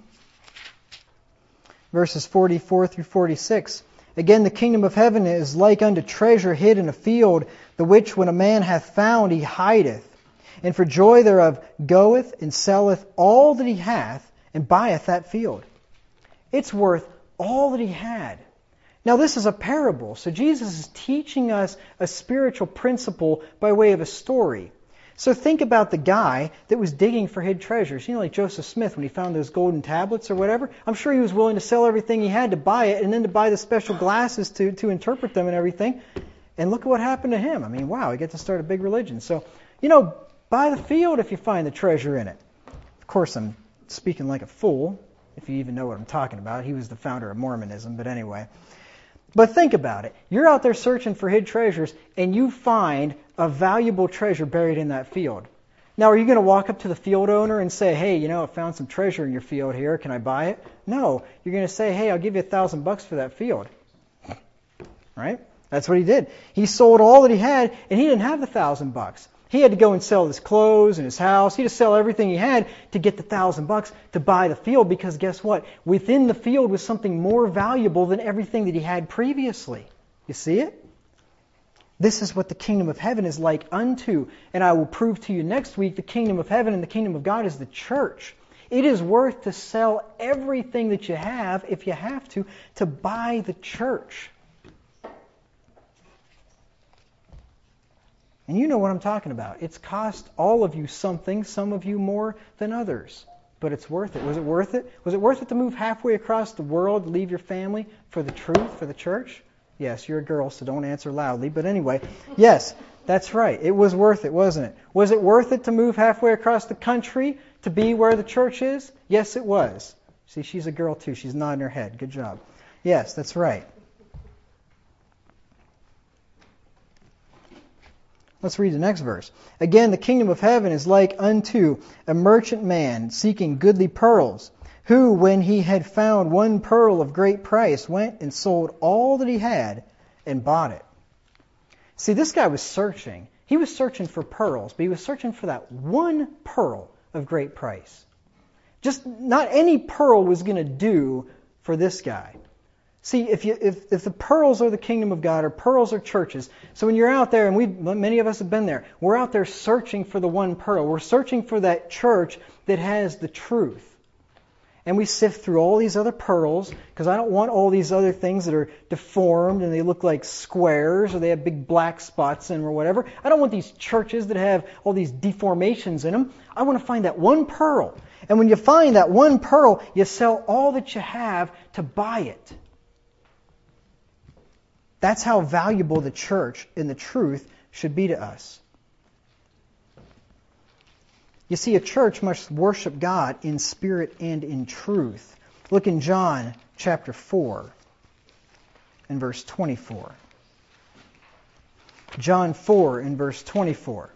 S1: verses 44 through 46. Again, the kingdom of heaven is like unto treasure hid in a field, the which when a man hath found, he hideth, and for joy thereof goeth and selleth all that he hath, and buyeth that field. It's worth all that he had. Now this is a parable, so Jesus is teaching us a spiritual principle by way of a story. So think about the guy that was digging for hid treasures. You know, like Joseph Smith when he found those golden tablets or whatever. I'm sure he was willing to sell everything he had to buy it and then to buy the special glasses to interpret them and everything. And look at what happened to him. I mean, wow, he gets to start a big religion. So, buy the field if you find the treasure in it. Of course, I'm speaking like a fool, if you even know what I'm talking about. He was the founder of Mormonism, but anyway. But think about it. You're out there searching for hid treasures, and you find a valuable treasure buried in that field. Now, are you going to walk up to the field owner and say, hey, I found some treasure in your field here. Can I buy it? No. You're going to say, hey, I'll give you $1,000 for that field. Right? That's what he did. He sold all that he had, and he didn't have the $1,000. He had to go and sell his clothes and his house. He had to sell everything he had to get the $1,000 to buy the field, because guess what? Within the field was something more valuable than everything that he had previously. You see it? This is what the kingdom of heaven is like unto. And I will prove to you next week the kingdom of heaven and the kingdom of God is the church. It is worth to sell everything that you have, if you have to buy the church. And you know what I'm talking about. It's cost all of you something, some of you more than others. But it's worth it. Was it worth it? Was it worth it to move halfway across the world, leave your family for the truth, for the church? Yes, you're a girl, so don't answer loudly. But anyway, yes, that's right. It was worth it, wasn't it? Was it worth it to move halfway across the country to be where the church is? Yes, it was. See, she's a girl too. She's nodding her head. Good job. Yes, that's right. Let's read the next verse. Again, the kingdom of heaven is like unto a merchant man seeking goodly pearls, who, when he had found one pearl of great price, went and sold all that he had and bought it. See, this guy was searching. He was searching for pearls, but he was searching for that one pearl of great price. Just not any pearl was going to do for this guy. See, if the pearls are the kingdom of God, or pearls are churches, so when you're out there, and many of us have been there, we're out there searching for the one pearl. We're searching for that church that has the truth. And we sift through all these other pearls, because I don't want all these other things that are deformed and they look like squares or they have big black spots in them or whatever. I don't want these churches that have all these deformations in them. I want to find that one pearl. And when you find that one pearl, you sell all that you have to buy it. That's how valuable the church and the truth should be to us. You see, a church must worship God in spirit and in truth. Look in John chapter 4 and verse 24. John 4 and verse 24.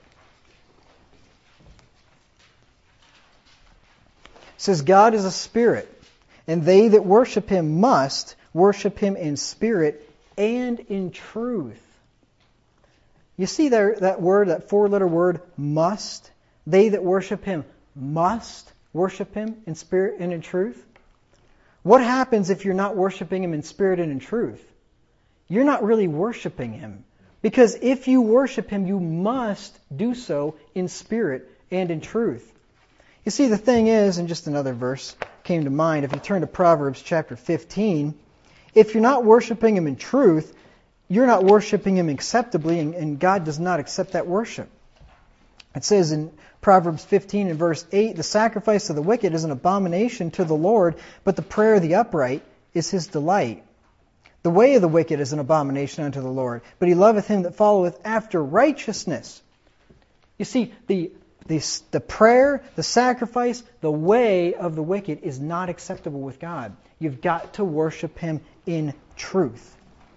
S1: It says, God is a spirit, and they that worship Him must worship Him in spirit and in truth. You see there, that word, that four-letter word, must? They that worship Him must worship Him in spirit and in truth. What happens if you're not worshiping Him in spirit and in truth? You're not really worshiping Him. Because if you worship Him, you must do so in spirit and in truth. You see, the thing is, and just another verse came to mind, if you turn to Proverbs chapter 15, if you're not worshiping Him in truth, you're not worshiping Him acceptably, and God does not accept that worship. It says in Proverbs 15 and verse 8, the sacrifice of the wicked is an abomination to the Lord, but the prayer of the upright is His delight. The way of the wicked is an abomination unto the Lord, but He loveth him that followeth after righteousness. You see, the prayer, the sacrifice, the way of the wicked is not acceptable with God. You've got to worship Him in truth.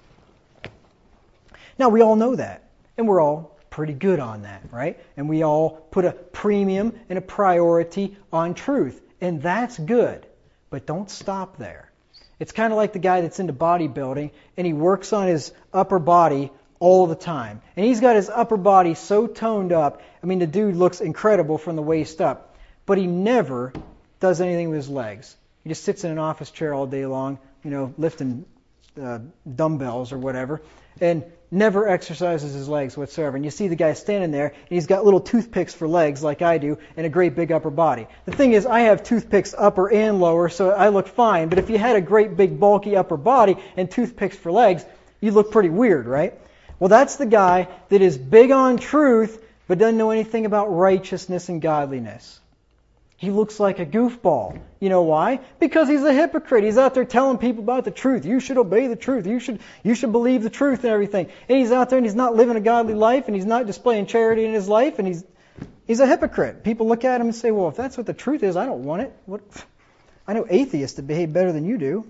S1: Now, we all know that, and we're all pretty good on that, right? And we all put a premium and a priority on truth, and that's good. But don't stop there. It's kind of like the guy that's into bodybuilding, and he works on his upper body all the time. And he's got his upper body so toned up. I mean, the dude looks incredible from the waist up. But he never does anything with his legs. He just sits in an office chair all day long, lifting dumbbells or whatever, and never exercises his legs whatsoever. And you see the guy standing there, and he's got little toothpicks for legs like I do, and a great big upper body. The thing is, I have toothpicks upper and lower, so I look fine. But if you had a great big bulky upper body and toothpicks for legs, you look pretty weird, right? Well, that's the guy that is big on truth, but doesn't know anything about righteousness and godliness. He looks like a goofball. You know why? Because he's a hypocrite. He's out there telling people about the truth. You should obey the truth. You should believe the truth and everything. And he's out there and he's not living a godly life, and he's not displaying charity in his life, and he's a hypocrite. People look at him and say, well, if that's what the truth is, I don't want it. I know atheists that behave better than you do.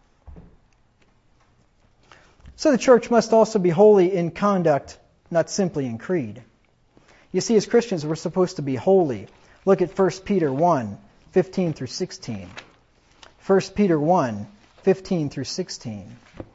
S1: So the church must also be holy in conduct, not simply in creed. You see, as Christians, we're supposed to be holy. Look at 1 Peter 1, 15 through 16. 1 Peter 1, 15 through 16.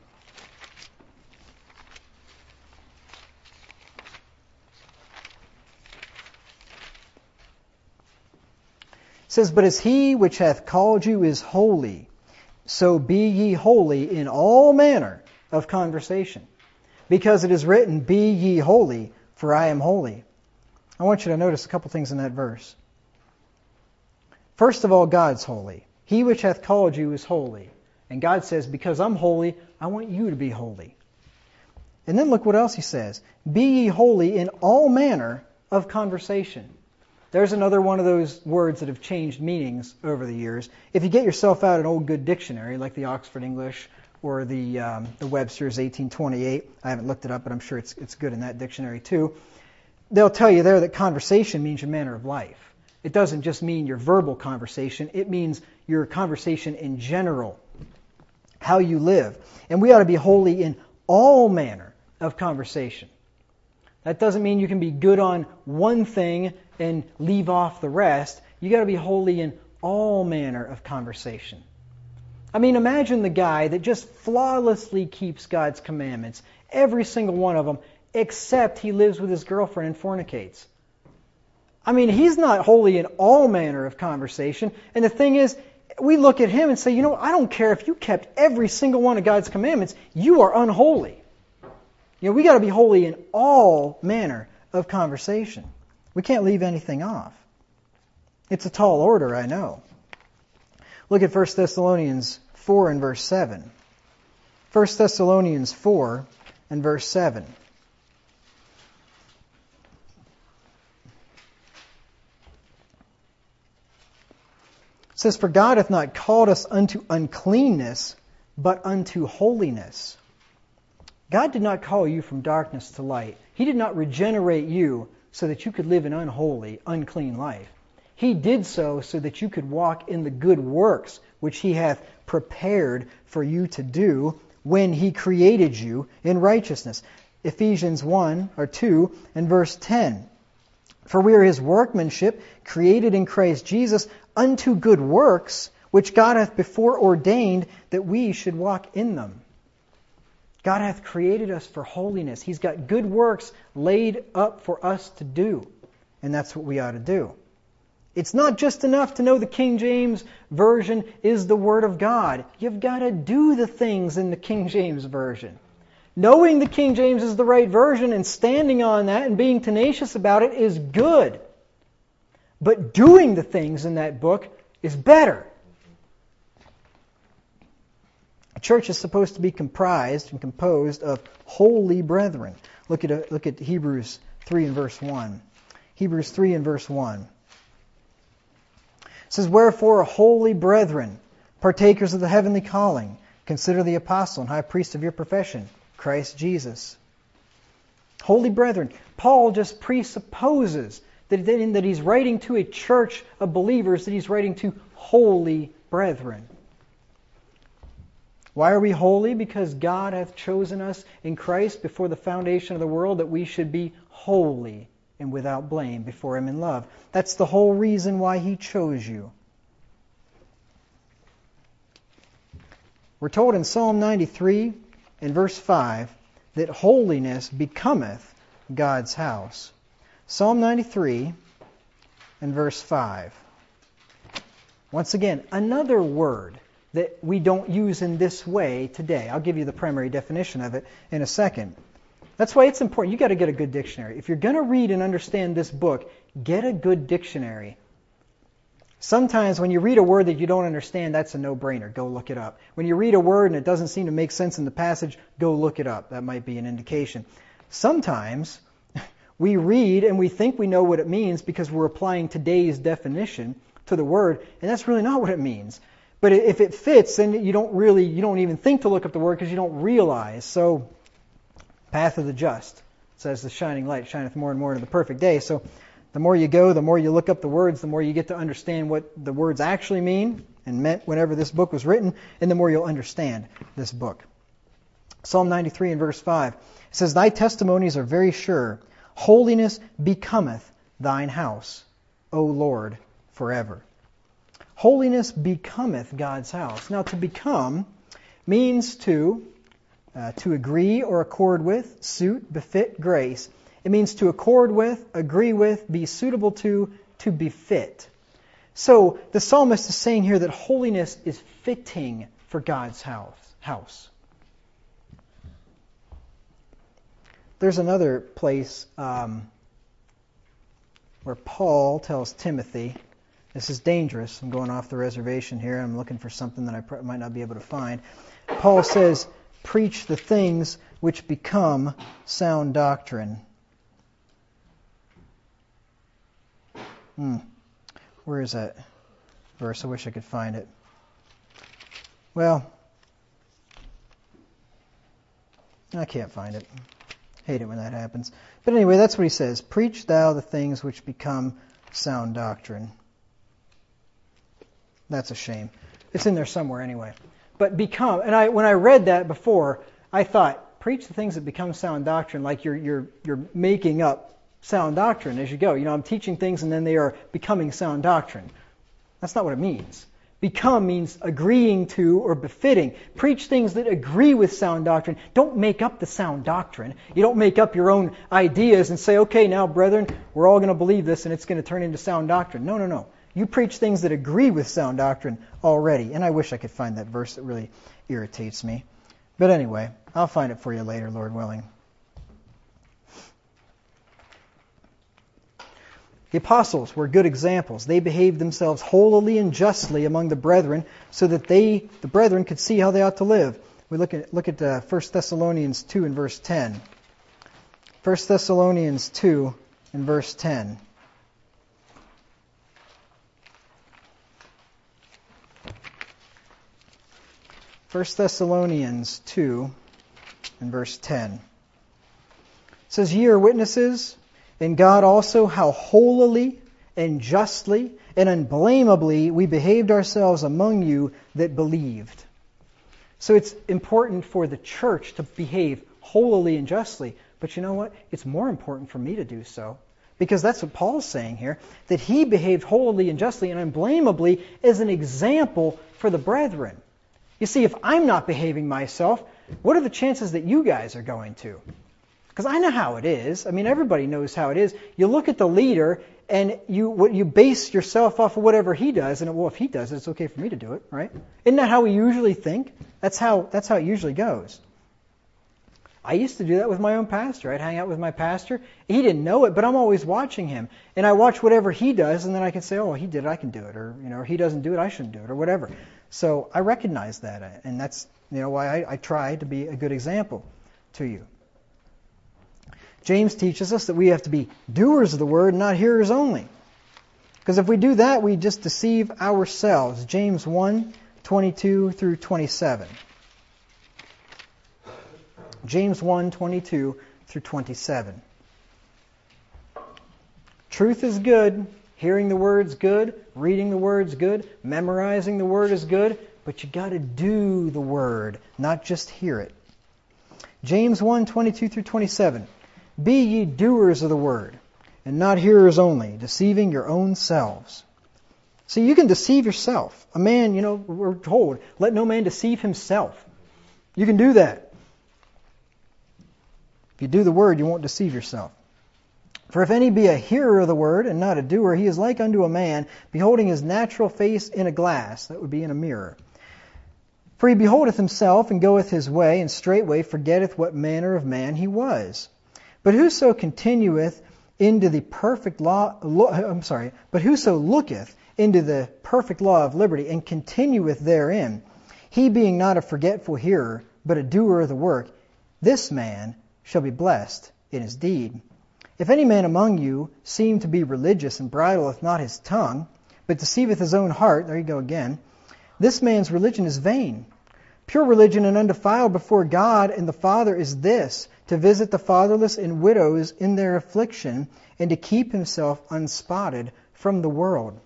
S1: It says, but as he which hath called you is holy, so be ye holy in all manner of conversation. Because it is written, be ye holy, for I am holy. I want you to notice a couple things in that verse. First of all, God's holy. He which hath called you is holy. And God says, because I'm holy, I want you to be holy. And then look what else he says. Be ye holy in all manner of conversation. There's another one of those words that have changed meanings over the years. If you get yourself out an old good dictionary, like the Oxford English or the Webster's 1828, I haven't looked it up, but I'm sure it's good in that dictionary too, they'll tell you there that conversation means your manner of life. It doesn't just mean your verbal conversation. It means your conversation in general, how you live. And we ought to be holy in all manner of conversation. That doesn't mean you can be good on one thing and leave off the rest. You got to be holy in all manner of conversation. I mean, imagine the guy that just flawlessly keeps God's commandments, every single one of them, except he lives with his girlfriend and fornicates. I mean, he's not holy in all manner of conversation. And the thing is, we look at him and say, I don't care if you kept every single one of God's commandments, you are unholy. We got to be holy in all manner of conversation. We can't leave anything off. It's a tall order, I know. Look at 1 Thessalonians 4 and verse 7. 1 Thessalonians 4 and verse 7. It says, for God hath not called us unto uncleanness, but unto holiness. God did not call you from darkness to light. He did not regenerate you so that you could live an unholy, unclean life. He did so that you could walk in the good works which He hath prepared for you to do when He created you in righteousness. Ephesians 2 and verse 10. For we are His workmanship, created in Christ Jesus, unto good works, which God hath before ordained that we should walk in them. God hath created us for holiness. He's got good works laid up for us to do. And that's what we ought to do. It's not just enough to know the King James Version is the Word of God. You've got to do the things in the King James Version. Knowing the King James is the right version and standing on that and being tenacious about it is good. But doing the things in that book is better. A church is supposed to be comprised and composed of holy brethren. Look at Hebrews 3 and verse 1. Hebrews 3 and verse 1. It says, wherefore, holy brethren, partakers of the heavenly calling, consider the apostle and high priest of your profession, Christ Jesus. Holy brethren. Paul just presupposes that he's writing to a church of believers, that he's writing to holy brethren. Why are we holy? Because God hath chosen us in Christ before the foundation of the world that we should be holy and without blame before Him in love. That's the whole reason why He chose you. We're told in Psalm 93 and verse 5 that holiness becometh God's house. Psalm 93 and verse 5. Once again, another word that we don't use in this way today. I'll give you the primary definition of it in a second. That's why it's important. You've got to get a good dictionary. If you're going to read and understand this book, get a good dictionary. Sometimes when you read a word that you don't understand, that's a no-brainer. Go look it up. When you read a word and it doesn't seem to make sense in the passage, go look it up. That might be an indication. Sometimes we read and we think we know what it means because we're applying today's definition to the word, and that's really not what it means. But if it fits, then you don't even think to look up the word because you don't realize. So, path of the just, it says the shining light shineth more and more into the perfect day. So, the more you go, the more you look up the words, the more you get to understand what the words actually mean and meant whenever this book was written, and the more you'll understand this book. Psalm 93 and verse 5, it says, Thy testimonies are very sure. Holiness becometh thine house, O Lord, forever. Holiness becometh God's house. Now, to become means to agree or accord with, suit, befit, grace. It means to accord with, agree with, be suitable to befit. So, the psalmist is saying here that holiness is fitting for God's house. There's another place where Paul tells Timothy, this is dangerous. I'm going off the reservation here. I'm looking for something that I might not be able to find. Paul says, preach the things which become sound doctrine. Where is that verse? I wish I could find it. Well, I can't find it. Hate it when that happens. But anyway, that's what he says. Preach thou the things which become sound doctrine. That's a shame. It's in there somewhere anyway. But become, and when I read that before, I thought, preach the things that become sound doctrine, like you're making up sound doctrine as you go. I'm teaching things and then they are becoming sound doctrine. That's not what it means. Become means agreeing to or befitting. Preach things that agree with sound doctrine. Don't make up the sound doctrine. You don't make up your own ideas and say, okay, now, brethren, we're all going to believe this and it's going to turn into sound doctrine. No. You preach things that agree with sound doctrine already. And I wish I could find that verse that really irritates me. But anyway, I'll find it for you later, Lord willing. The apostles were good examples. They behaved themselves holily and justly among the brethren so that the brethren could see how they ought to live. We look at 1 Thessalonians 2 and verse 10. 1 Thessalonians 2 and verse 10. First Thessalonians 2 and verse 10. It says, Ye are witnesses, and God also, how holily and justly and unblameably we behaved ourselves among you that believed. So it's important for the church to behave holily and justly. But you know what? It's more important for me to do so. Because that's what Paul's saying here, that he behaved holily and justly and unblameably as an example for the brethren. You see, if I'm not behaving myself, what are the chances that you guys are going to? Because I know how it is. I mean, everybody knows how it is. You look at the leader, and you base yourself off of whatever he does, and well, if he does it, it's okay for me to do it, right? Isn't that how we usually think? That's how it usually goes. I used to do that with my own pastor. I'd hang out with my pastor. He didn't know it, but I'm always watching him, and I watch whatever he does, and then I can say, oh, he did it, I can do it, or he doesn't do it, I shouldn't do it, or whatever. So I recognize that, and that's why I try to be a good example to you. James teaches us that we have to be doers of the word, not hearers only. Because if we do that, we just deceive ourselves. James 1:22 through 27. James 1:22 through 27. Truth is good. Hearing the word's good. Reading the word's good. Memorizing the word is good. But you got to do the word, not just hear it. James 1:22 through 27. Be ye doers of the word, and not hearers only, deceiving your own selves. So you can deceive yourself. A man, we're told, let no man deceive himself. You can do that. If you do the word, you won't deceive yourself. For if any be a hearer of the word and not a doer, he is like unto a man beholding his natural face in a glass. That would be in a mirror. For he beholdeth himself and goeth his way, and straightway forgetteth what manner of man he was. But whoso continueth into the perfect but whoso looketh into the perfect law of liberty and continueth therein, he being not a forgetful hearer, but a doer of the work, this man shall be blessed in his deed. If any man among you seem to be religious and bridleth not his tongue, but deceiveth his own heart, there you go again, this man's religion is vain. Pure religion and undefiled before God and the Father is this, to visit the fatherless and widows in their affliction, and to keep himself unspotted from the world.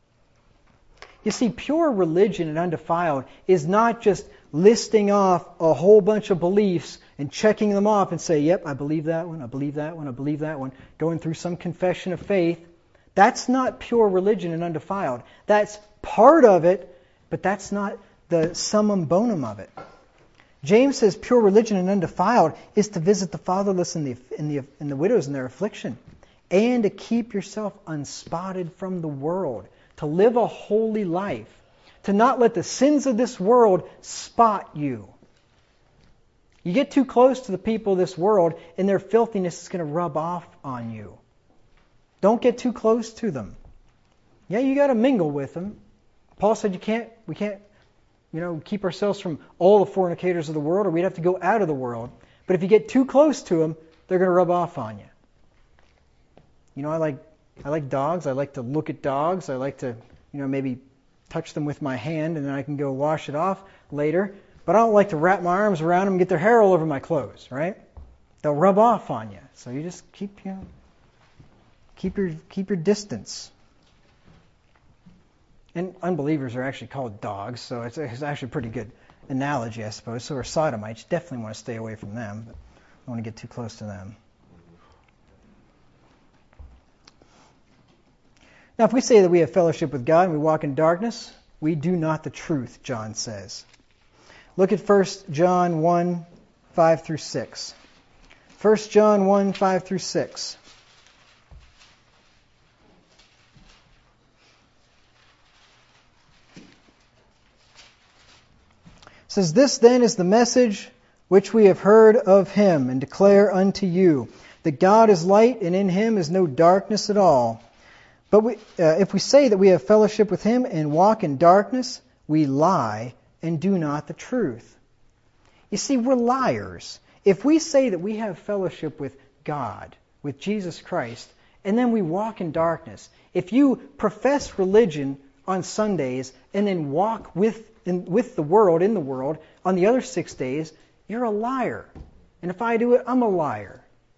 S1: You see, pure religion and undefiled is not just listing off a whole bunch of beliefs and checking them off and say, yep, I believe that one, I believe that one, I believe that one, going through some confession of faith. That's not pure religion and undefiled. That's part of it, but that's not the summum bonum of it. James says pure religion and undefiled is to visit the fatherless and the widows in their affliction, and to keep yourself unspotted from the world, to live a holy life, to not let the sins of this world spot you. You get too close to the people of this world, and their filthiness is going to rub off on you. Don't get too close to them. Yeah, you got to mingle with them. Paul said we can't keep ourselves from all the fornicators of the world, or we'd have to go out of the world. But if you get too close to them, they're going to rub off on you. I like dogs. I like to look at dogs. I like to, maybe touch them with my hand, and then I can go wash it off later. But I don't like to wrap my arms around them and get their hair all over my clothes, right? They'll rub off on you. So you just keep your distance. And unbelievers are actually called dogs, so it's actually a pretty good analogy, I suppose. So are sodomites. You definitely want to stay away from them, but don't want to get too close to them. Now, if we say that we have fellowship with God and we walk in darkness, we do not the truth, John says. Look at 1 John 1, 5 through 6. 1 John 1, 5 through 6. It says, "This then is the message which we have heard of him and declare unto you, that God is light and in him is no darkness at all. But if we say that we have fellowship with him and walk in darkness, we lie and do not the truth." You see, we're liars. If we say that we have fellowship with God, with Jesus Christ, and then we walk in darkness, if you profess religion on Sundays and then walk with the world, in the world, on the other 6 days, you're a liar. And if I do it, I'm a liar.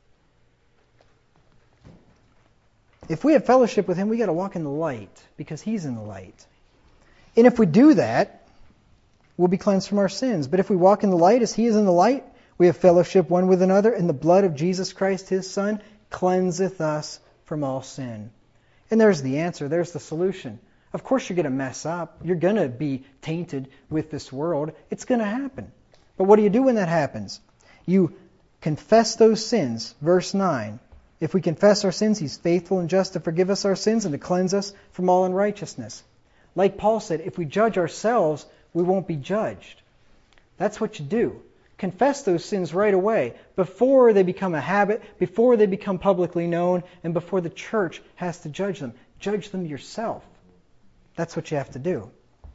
S1: If we have fellowship with him, we got to walk in the light, because he's in the light. And if we do that, we'll be cleansed from our sins. But if we walk in the light as he is in the light, we have fellowship one with another, and the blood of Jesus Christ, his Son, cleanseth us from all sin. And there's the answer. There's the solution. Of course you're going to mess up. You're going to be tainted with this world. It's going to happen. But what do you do when that happens? You confess those sins. Verse 9. If we confess our sins, he's faithful and just to forgive us our sins and to cleanse us from all unrighteousness. Like Paul said, if we judge ourselves, we won't be judged. That's what you do. Confess those sins right away, before they become a habit, before they become publicly known, and before the church has to judge them. Judge them yourself. That's what you have to do.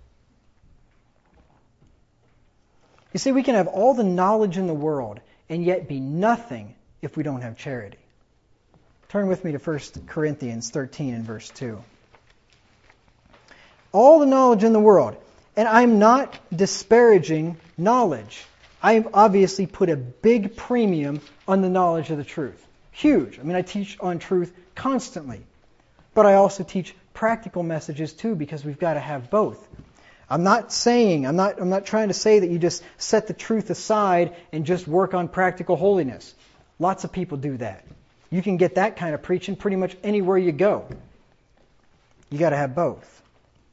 S1: You see, we can have all the knowledge in the world and yet be nothing if we don't have charity. Turn with me to 1 Corinthians 13 and verse 2. All the knowledge in the world. And I'm not disparaging knowledge. I obviously put a big premium on the knowledge of the truth. Huge. I teach on truth constantly. But I also teach practical messages too, because we've got to have both. I'm not trying to say that you just set the truth aside and just work on practical holiness. Lots of people do that. You can get that kind of preaching pretty much anywhere you go. You got to have both.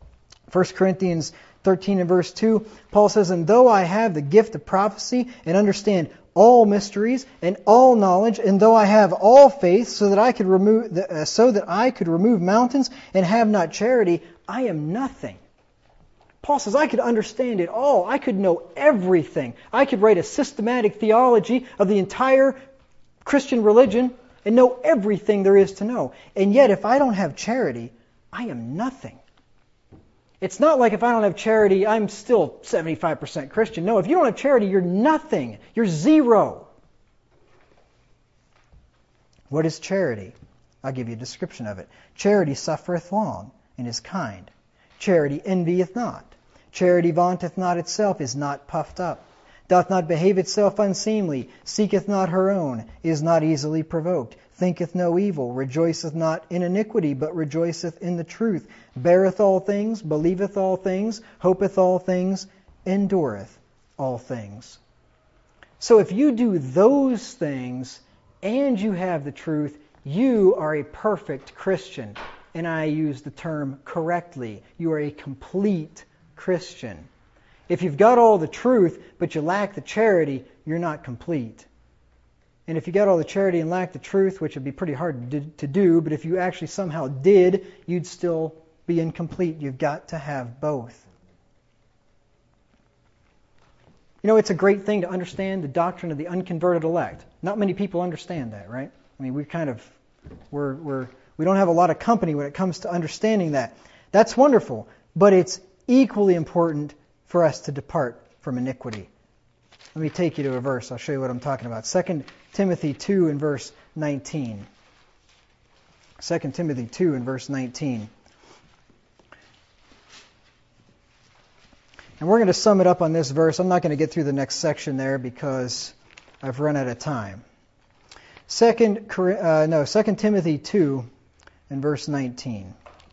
S1: 1 Corinthians 13 and verse 2, Paul says, "And though I have the gift of prophecy and understand all mysteries and all knowledge, and though I have all faith so that I could remove mountains and have not charity, I am nothing." Paul says, I could understand it all. I could know everything. I could write a systematic theology of the entire Christian religion and know everything there is to know. And yet, if I don't have charity, I am nothing. It's not like if I don't have charity, I'm still 75% Christian. No, if you don't have charity, you're nothing. You're zero. What is charity? I'll give you a description of it. Charity suffereth long and is kind. Charity envieth not. Charity vaunteth not itself, is not puffed up, doth not behave itself unseemly, seeketh not her own, is not easily provoked, thinketh no evil, rejoiceth not in iniquity, but rejoiceth in the truth, beareth all things, believeth all things, hopeth all things, endureth all things. So if you do those things and you have the truth, you are a perfect Christian. And I use the term correctly. You are a complete Christian. If you've got all the truth, but you lack the charity, you're not complete. And if you got all the charity and lack the truth, which would be pretty hard to do, but if you actually somehow did, you'd still be incomplete. You've got to have both. You know, it's a great thing to understand the doctrine of the unconverted elect. Not many people understand that, right? I mean, we don't have a lot of company when it comes to understanding that. That's wonderful, but it's equally important for us to depart from iniquity. Let me take you to a verse. I'll show you what I'm talking about. 2 Timothy 2 and verse 19. 2 Timothy 2 and verse 19. And we're going to sum it up on this verse. I'm not going to get through the next section there because I've run out of time. 2 Timothy 2 and verse 19.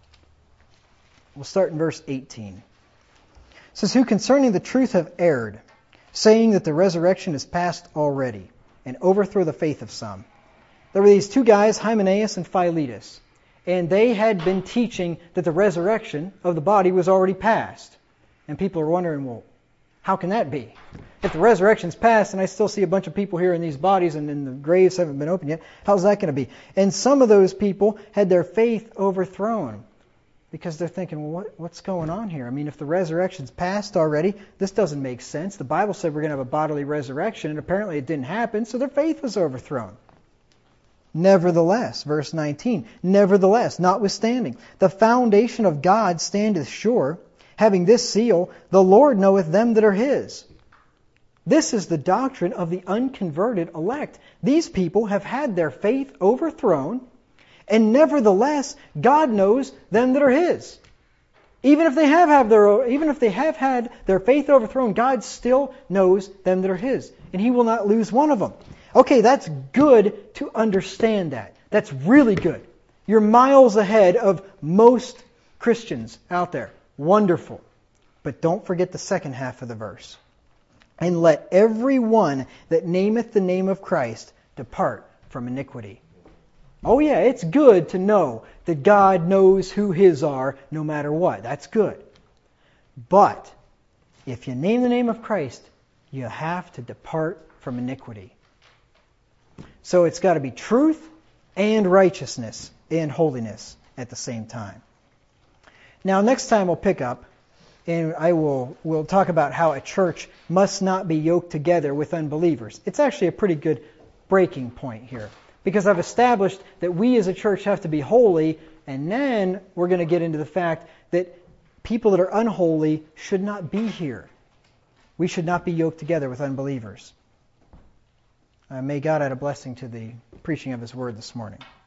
S1: We'll start in verse 18. It says, "Who concerning the truth have erred, saying that the resurrection is past already, and overthrow the faith of some." There were these two guys, Hymenaeus and Philetus, and they had been teaching that the resurrection of the body was already past. And people are wondering, well, how can that be? If the resurrection's past and I still see a bunch of people here in these bodies and then the graves haven't been opened yet, how's that going to be? And some of those people had their faith overthrown because they're thinking, well, what's going on here? I mean, if the resurrection's past already, this doesn't make sense. The Bible said we're going to have a bodily resurrection, and apparently it didn't happen, so their faith was overthrown. Nevertheless, verse 19, "Nevertheless, notwithstanding, the foundation of God standeth sure, having this seal, the Lord knoweth them that are His." This is the doctrine of the unconverted elect. These people have had their faith overthrown, and nevertheless, God knows them that are His. Even if they have had their faith overthrown, God still knows them that are His, and He will not lose one of them. Okay, that's good to understand that. That's really good. You're miles ahead of most Christians out there. Wonderful. But don't forget the second half of the verse. "And let every one that nameth the name of Christ depart from iniquity." Oh yeah, it's good to know that God knows who His are no matter what. That's good. But if you name the name of Christ, you have to depart from iniquity. So it's got to be truth and righteousness and holiness at the same time. Now next time we'll pick up and we'll talk about how a church must not be yoked together with unbelievers. It's actually a pretty good breaking point here, because I've established that we as a church have to be holy, and then we're going to get into the fact that people that are unholy should not be here. We should not be yoked together with unbelievers. May God add a blessing to the preaching of His Word this morning.